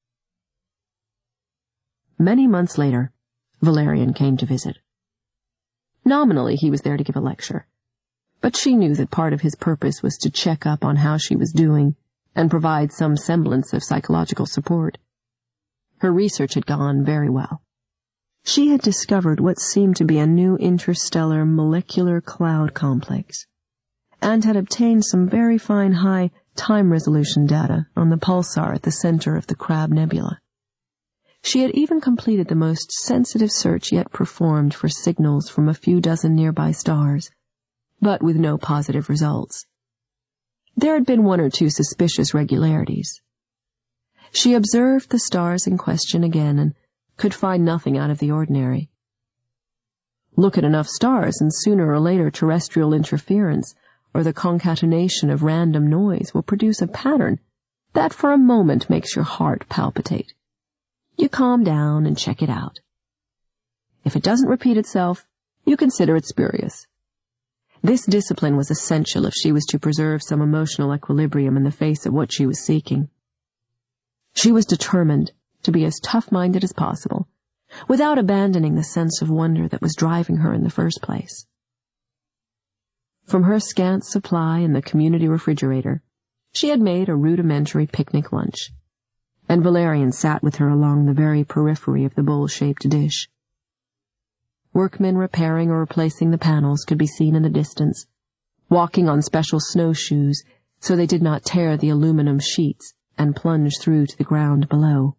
Many months later, Valerian came to visit. Nominally, he was there to give a lecture, but she knew that part of his purpose was to check up on how she was doing and provide some semblance of psychological support. Her research had gone very well. She had discovered what seemed to be a new interstellar molecular cloud complex, and had obtained some very fine high time-resolution data on the pulsar at the center of the Crab Nebula. She had even completed the most sensitive search yet performed for signals from a few dozen nearby stars, but with no positive results. There had been one or two suspicious regularities. She observed the stars in question again and could find nothing out of the ordinary. Look at enough stars and sooner or later terrestrial interference or the concatenation of random noise will produce a pattern that for a moment makes your heart palpitate. You calm down and check it out. If it doesn't repeat itself, you consider it spurious. This discipline was essential if she was to preserve some emotional equilibrium in the face of what she was seeking. She was determined to be as tough-minded as possible, without abandoning the sense of wonder that was driving her in the first place. From her scant supply in the community refrigerator, she had made a rudimentary picnic lunch, and Valerian sat with her along the very periphery of the bowl-shaped dish. Workmen repairing or replacing the panels could be seen in the distance, walking on special snowshoes so they did not tear the aluminum sheets and plunge through to the ground below.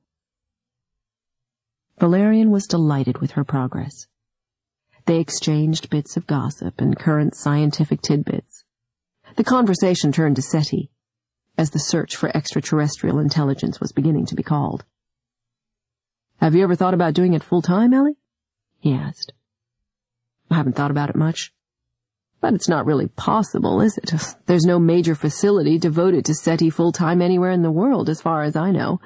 Valerian was delighted with her progress. They exchanged bits of gossip and current scientific tidbits. The conversation turned to SETI, as the search for extraterrestrial intelligence was beginning to be called. "Have you ever thought about doing it full-time, Ellie?" he asked. "I haven't thought about it much. But it's not really possible, is it? There's no major facility devoted to SETI full-time anywhere in the world, as far as I know."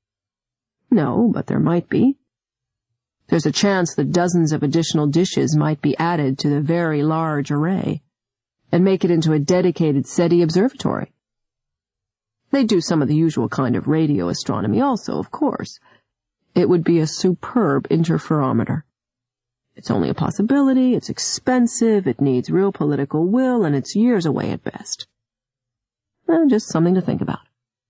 "No, but there might be. There's a chance that dozens of additional dishes might be added to the very large array and make it into a dedicated SETI observatory. They do some of the usual kind of radio astronomy also, of course. It would be a superb interferometer. It's only a possibility, it's expensive, it needs real political will, and it's years away at best. Well, just something to think about.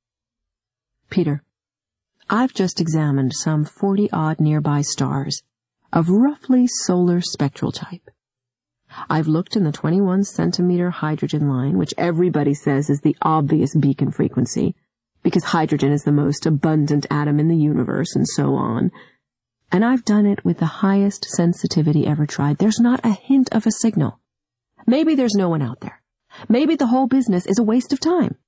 Peter, I've just examined some forty-odd nearby stars of roughly solar spectral type. I've looked in the twenty-one centimeter hydrogen line, which everybody says is the obvious beacon frequency, because hydrogen is the most abundant atom in the universe, and so on. And I've done it with the highest sensitivity ever tried. There's not a hint of a signal. Maybe there's no one out there. Maybe the whole business is a waste of time.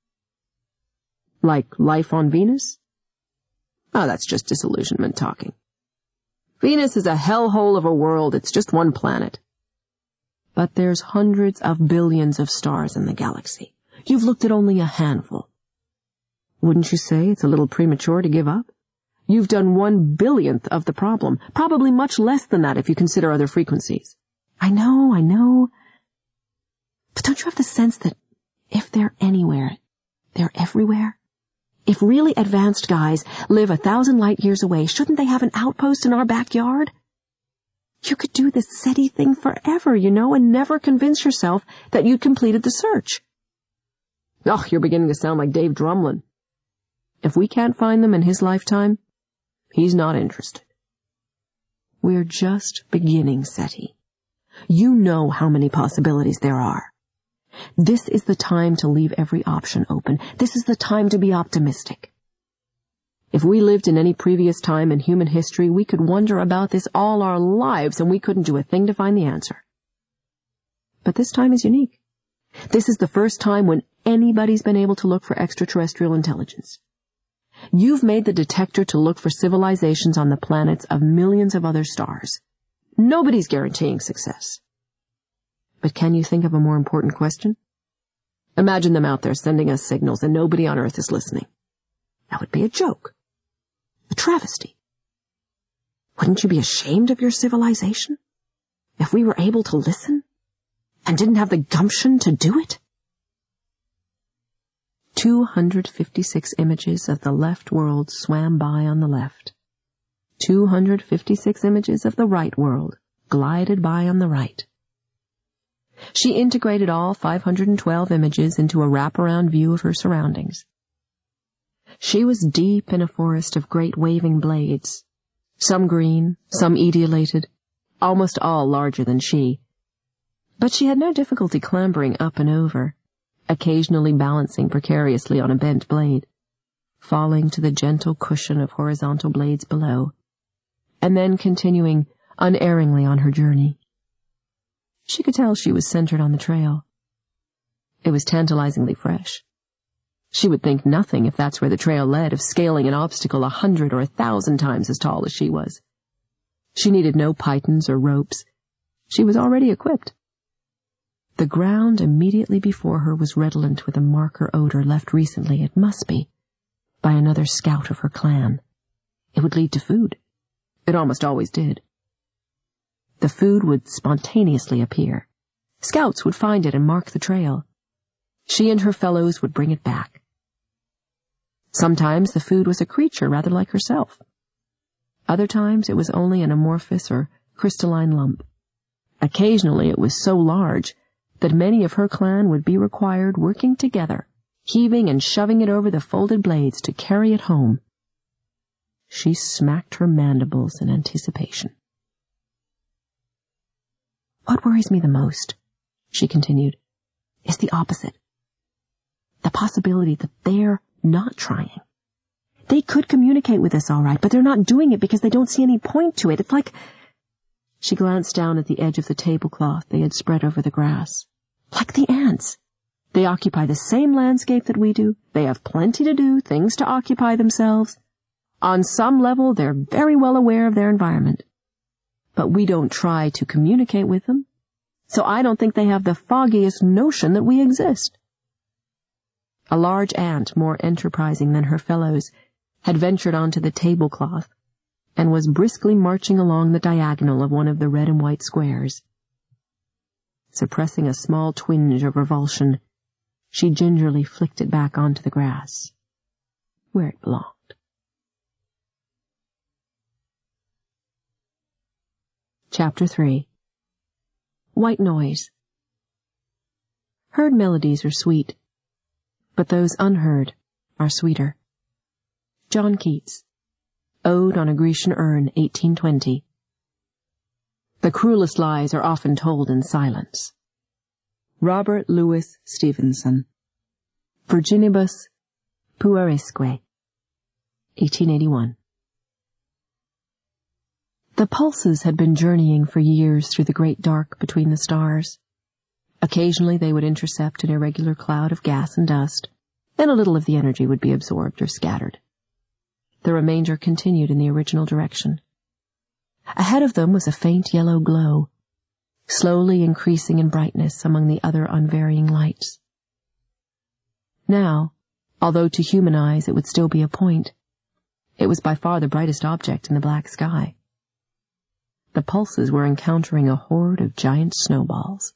Like life on Venus? Oh, that's just disillusionment talking. Venus is a hellhole of a world. It's just one planet. But there's hundreds of billions of stars in the galaxy. You've looked at only a handful. Wouldn't you say it's a little premature to give up? You've done one billionth of the problem, probably much less than that if you consider other frequencies. I know, I know. But don't you have the sense that if they're anywhere, they're everywhere? If really advanced guys live a thousand light years away, shouldn't they have an outpost in our backyard? You could do this SETI thing forever, you know, and never convince yourself that you'd completed the search. Oh, you're beginning to sound like Dave Drumlin. If we can't find them in his lifetime, he's not interested. We're just beginning, SETI. You know how many possibilities there are. This is the time to leave every option open. This is the time to be optimistic. If we lived in any previous time in human history, we could wonder about this all our lives, and we couldn't do a thing to find the answer. But this time is unique. This is the first time when anybody's been able to look for extraterrestrial intelligence. You've made the detector to look for civilizations on the planets of millions of other stars. Nobody's guaranteeing success. But can you think of a more important question? Imagine them out there sending us signals and nobody on Earth is listening. That would be a joke. A travesty. Wouldn't you be ashamed of your civilization if we were able to listen and didn't have the gumption to do it? two hundred fifty-six images of the left world swam by on the left. two hundred fifty-six images of the right world glided by on the right. She integrated all five hundred twelve images into a wraparound view of her surroundings. She was deep in a forest of great waving blades, some green, some etiolated, almost all larger than she. But she had no difficulty clambering up and over, occasionally balancing precariously on a bent blade, falling to the gentle cushion of horizontal blades below, and then continuing unerringly on her journey. She could tell she was centered on the trail. It was tantalizingly fresh. She would think nothing, if that's where the trail led, of scaling an obstacle a hundred or a thousand times as tall as she was. She needed no pythons or ropes. She was already equipped. The ground immediately before her was redolent with a marker odor left recently, it must be, by another scout of her clan. It would lead to food. It almost always did. The food would spontaneously appear. Scouts would find it and mark the trail. She and her fellows would bring it back. Sometimes the food was a creature rather like herself. Other times it was only an amorphous or crystalline lump. Occasionally it was so large that many of her clan would be required working together, heaving and shoving it over the folded blades to carry it home. She smacked her mandibles in anticipation. What worries me the most, she continued, is the opposite. The possibility that they're not trying. They could communicate with us all right, but they're not doing it because they don't see any point to it. It's like... She glanced down at the edge of the tablecloth they had spread over the grass. Like the ants. They occupy the same landscape that we do. They have plenty to do, things to occupy themselves. On some level, they're very well aware of their environment. But we don't try to communicate with them, so I don't think they have the foggiest notion that we exist. A large ant, more enterprising than her fellows, had ventured onto the tablecloth and was briskly marching along the diagonal of one of the red and white squares. Suppressing a small twinge of revulsion, she gingerly flicked it back onto the grass, where it belonged. Chapter three. White Noise. Heard melodies are sweet, but those unheard are sweeter. John Keats. Ode on a Grecian Urn, eighteen twenty. The cruelest lies are often told in silence. Robert Louis Stevenson. Virginibus Puerisque, eighteen eighty-one. The pulses had been journeying for years through the great dark between the stars. Occasionally they would intercept an irregular cloud of gas and dust, then a little of the energy would be absorbed or scattered. The remainder continued in the original direction. Ahead of them was a faint yellow glow, slowly increasing in brightness among the other unvarying lights. Now, although to human eyes it would still be a point, it was by far the brightest object in the black sky. The pulses were encountering a horde of giant snowballs.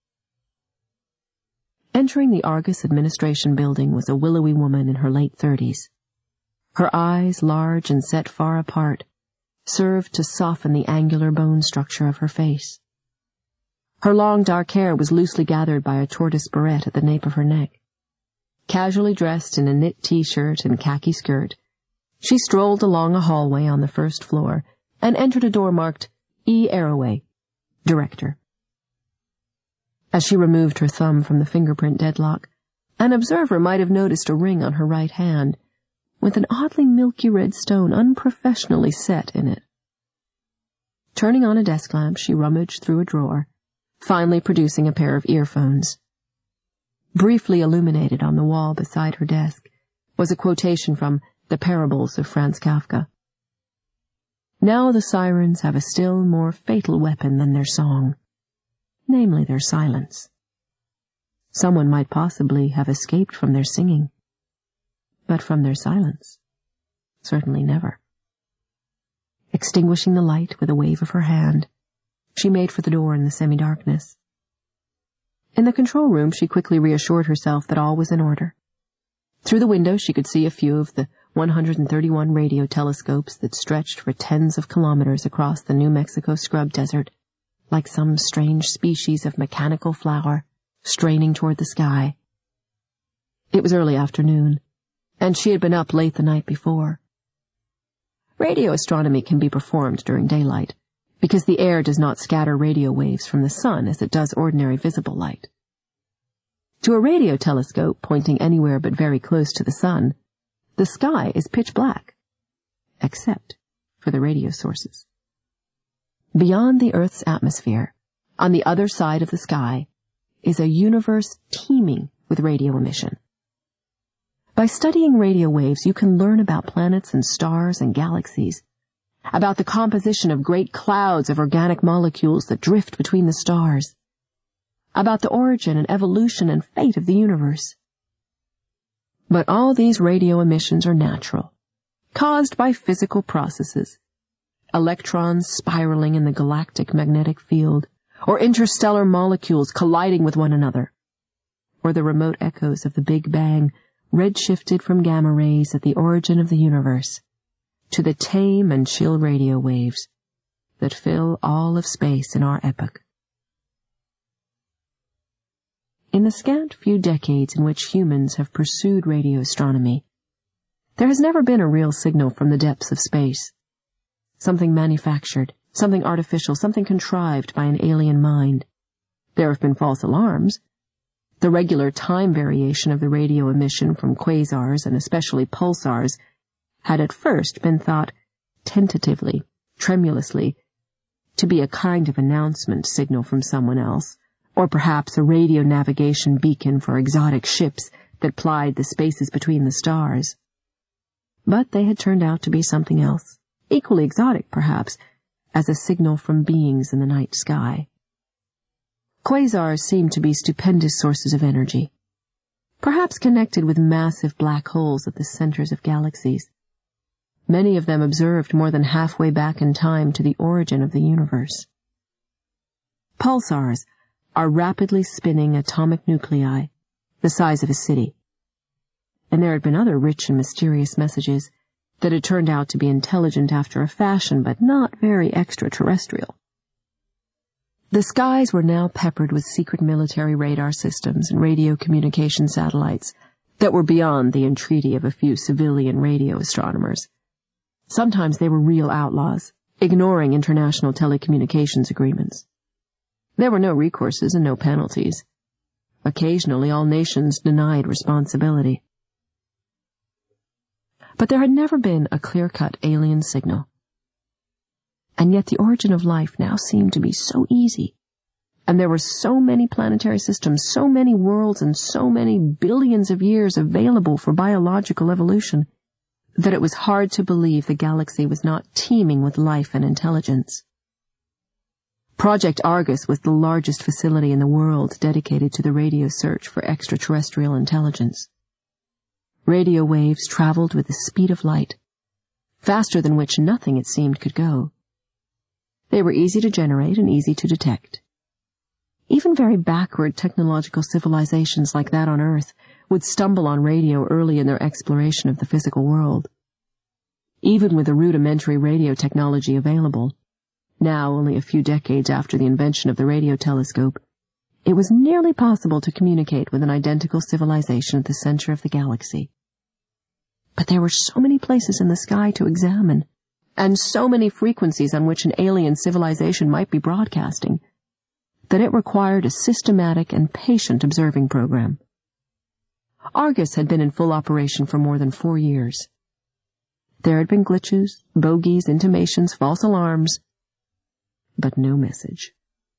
Entering the Argus administration building was a willowy woman in her late thirties. Her eyes, large and set far apart, served to soften the angular bone structure of her face. Her long dark hair was loosely gathered by a tortoise barrette at the nape of her neck. Casually dressed in a knit t-shirt and khaki skirt, she strolled along a hallway on the first floor and entered a door marked E. Arroway, Director. As she removed her thumb from the fingerprint deadlock, an observer might have noticed a ring on her right hand, with an oddly milky red stone unprofessionally set in it. Turning on a desk lamp, she rummaged through a drawer, finally producing a pair of earphones. Briefly illuminated on the wall beside her desk was a quotation from The Parables of Franz Kafka. Now the sirens have a still more fatal weapon than their song, namely their silence. Someone might possibly have escaped from their singing, but from their silence, certainly never. Extinguishing the light with a wave of her hand, she made for the door in the semi-darkness. In the control room, she quickly reassured herself that all was in order. Through the window, she could see a few of the one hundred thirty-one radio telescopes that stretched for tens of kilometers across the New Mexico scrub desert, like some strange species of mechanical flower straining toward the sky. It was early afternoon, and she had been up late the night before. Radio astronomy can be performed during daylight, because the air does not scatter radio waves from the sun as it does ordinary visible light. To a radio telescope pointing anywhere but very close to the sun, the sky is pitch black, except for the radio sources. Beyond the Earth's atmosphere, on the other side of the sky, is a universe teeming with radio emission. By studying radio waves, you can learn about planets and stars and galaxies, about the composition of great clouds of organic molecules that drift between the stars, about the origin and evolution and fate of the universe. But all these radio emissions are natural, caused by physical processes, electrons spiraling in the galactic magnetic field, or interstellar molecules colliding with one another, or the remote echoes of the Big Bang redshifted from gamma rays at the origin of the universe, to the tame and chill radio waves that fill all of space in our epoch. In the scant few decades in which humans have pursued radio astronomy, there has never been a real signal from the depths of space. Something manufactured, something artificial, something contrived by an alien mind. There have been false alarms. The regular time variation of the radio emission from quasars, and especially pulsars, had at first been thought, tentatively, tremulously, to be a kind of announcement signal from someone else, or perhaps a radio navigation beacon for exotic ships that plied the spaces between the stars. But they had turned out to be something else, equally exotic perhaps, as a signal from beings in the night sky. Quasars seemed to be stupendous sources of energy, perhaps connected with massive black holes at the centers of galaxies, many of them observed more than halfway back in time to the origin of the universe. Pulsars are rapidly spinning atomic nuclei, the size of a city. And there had been other rich and mysterious messages that had turned out to be intelligent after a fashion, but not very extraterrestrial. The skies were now peppered with secret military radar systems and radio communication satellites that were beyond the entreaty of a few civilian radio astronomers. Sometimes they were real outlaws, ignoring international telecommunications agreements. There were no recourses and no penalties. Occasionally, all nations denied responsibility. But there had never been a clear-cut alien signal. And yet the origin of life now seemed to be so easy, and there were so many planetary systems, so many worlds, and so many billions of years available for biological evolution, that it was hard to believe the galaxy was not teeming with life and intelligence. Project Argus was the largest facility in the world dedicated to the radio search for extraterrestrial intelligence. Radio waves traveled with the speed of light, faster than which nothing, it seemed, could go. They were easy to generate and easy to detect. Even very backward technological civilizations like that on Earth would stumble on radio early in their exploration of the physical world. Even with the rudimentary radio technology available, now only a few decades after the invention of the radio telescope, it was nearly possible to communicate with an identical civilization at the center of the galaxy. But there were so many places in the sky to examine, and so many frequencies on which an alien civilization might be broadcasting, that it required a systematic and patient observing program. Argus had been in full operation for more than four years, There had been glitches, bogeys, intimations, false alarms, but no message.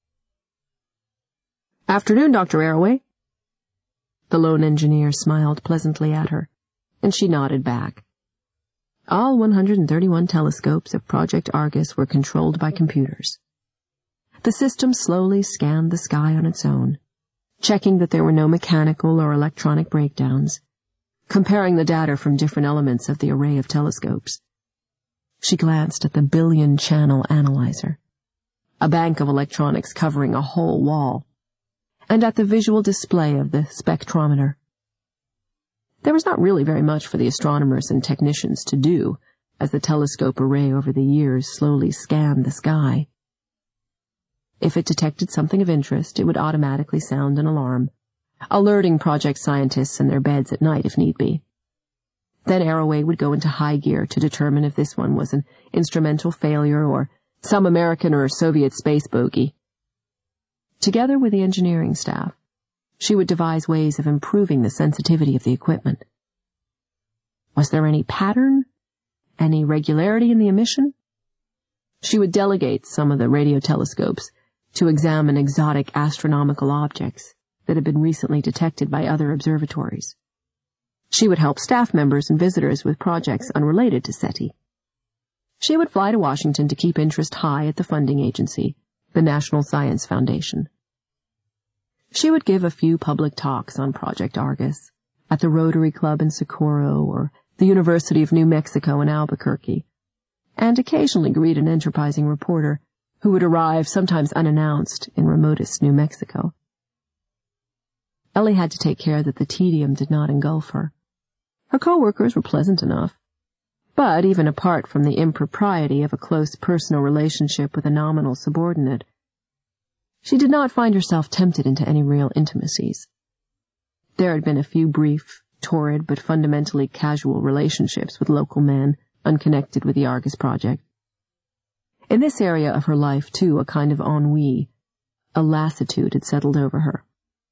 "Afternoon, Doctor Arroway." The lone engineer smiled pleasantly at her, and she nodded back. All one hundred thirty-one telescopes of Project Argus were controlled by computers. The system slowly scanned the sky on its own, checking that there were no mechanical or electronic breakdowns, comparing the data from different elements of the array of telescopes. She glanced at the billion-channel analyzer, a bank of electronics covering a whole wall, and at the visual display of the spectrometer. There was not really very much for the astronomers and technicians to do as the telescope array over the years slowly scanned the sky. If it detected something of interest, it would automatically sound an alarm, alerting project scientists in their beds at night if need be. Then Arroway would go into high gear to determine if this one was an instrumental failure or some American or Soviet space bogey. Together with the engineering staff, she would devise ways of improving the sensitivity of the equipment. Was there any pattern? Any regularity in the emission? She would delegate some of the radio telescopes to examine exotic astronomical objects that had been recently detected by other observatories. She would help staff members and visitors with projects unrelated to SETI. She would fly to Washington to keep interest high at the funding agency, the National Science Foundation. She would give a few public talks on Project Argus at the Rotary Club in Socorro or the University of New Mexico in Albuquerque, and occasionally greet an enterprising reporter who would arrive, sometimes unannounced, in remotest New Mexico. Ellie had to take care that the tedium did not engulf her. Her co-workers were pleasant enough, but even apart from the impropriety of a close personal relationship with a nominal subordinate, she did not find herself tempted into any real intimacies. There had been a few brief, torrid, but fundamentally casual relationships with local men unconnected with the Argus project. In this area of her life, too, a kind of ennui, a lassitude had settled over her.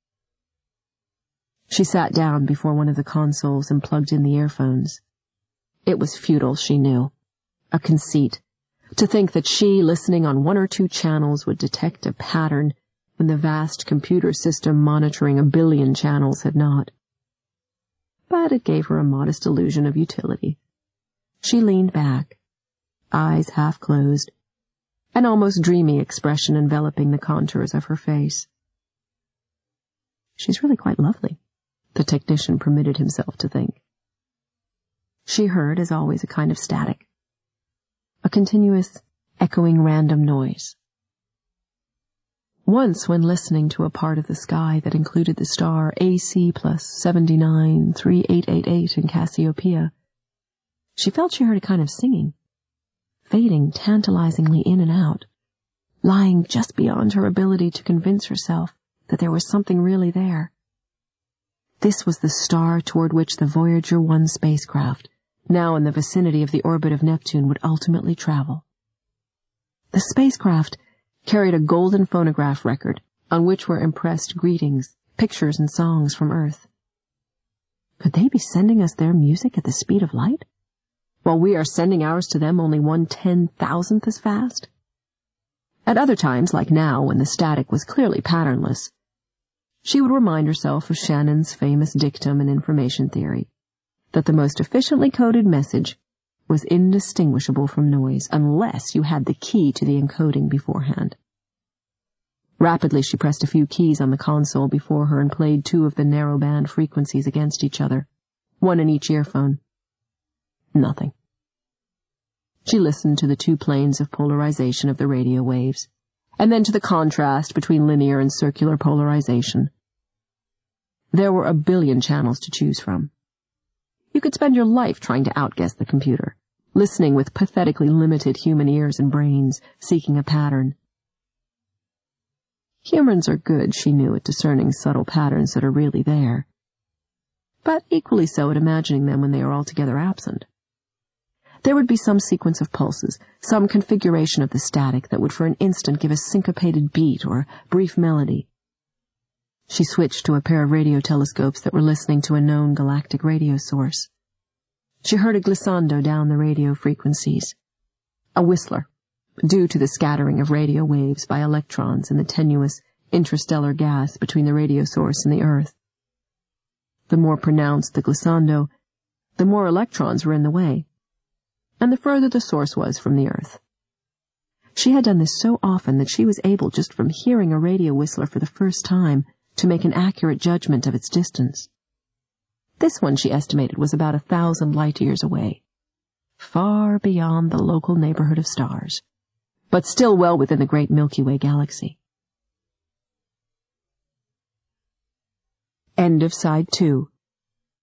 She sat down before one of the consoles and plugged in the earphones. It was futile, she knew. A conceit. To think that she, listening on one or two channels, would detect a pattern when the vast computer system monitoring a billion channels had not. But it gave her a modest illusion of utility. She leaned back, eyes half closed, an almost dreamy expression enveloping the contours of her face. She's really quite lovely, the technician permitted himself to think. She heard, as always, a kind of static, a continuous, echoing random noise. Once, when listening to a part of the sky that included the star A C plus seventy-nine three eight eight eight in Cassiopeia, she felt she heard a kind of singing, fading tantalizingly in and out, lying just beyond her ability to convince herself that there was something really there. This was the star toward which the Voyager one spacecraft, now in the vicinity of the orbit of Neptune, would ultimately travel. The spacecraft carried a golden phonograph record on which were impressed greetings, pictures, and songs from Earth. Could they be sending us their music at the speed of light, while we are sending ours to them only one ten-thousandth as fast? At other times, like now, when the static was clearly patternless, she would remind herself of Shannon's famous dictum in information theory, that the most efficiently coded message was indistinguishable from noise unless you had the key to the encoding beforehand. Rapidly she pressed a few keys on the console before her and played two of the narrowband frequencies against each other, one in each earphone. Nothing. She listened to the two planes of polarization of the radio waves, and then to the contrast between linear and circular polarization. There were a billion channels to choose from. You could spend your life trying to outguess the computer, listening with pathetically limited human ears and brains, seeking a pattern. Humans are good, she knew, at discerning subtle patterns that are really there, but equally so at imagining them when they are altogether absent. There would be some sequence of pulses, some configuration of the static that would for an instant give a syncopated beat or a brief melody. She switched to a pair of radio telescopes that were listening to a known galactic radio source. She heard a glissando down the radio frequencies. A whistler, due to the scattering of radio waves by electrons in the tenuous interstellar gas between the radio source and the Earth. The more pronounced the glissando, the more electrons were in the way, and the further the source was from the Earth. She had done this so often that she was able, just from hearing a radio whistler for the first time, to make an accurate judgment of its distance. This one, she estimated, was about a thousand light-years away, far beyond the local neighborhood of stars, but still well within the great Milky Way galaxy. End of Side two.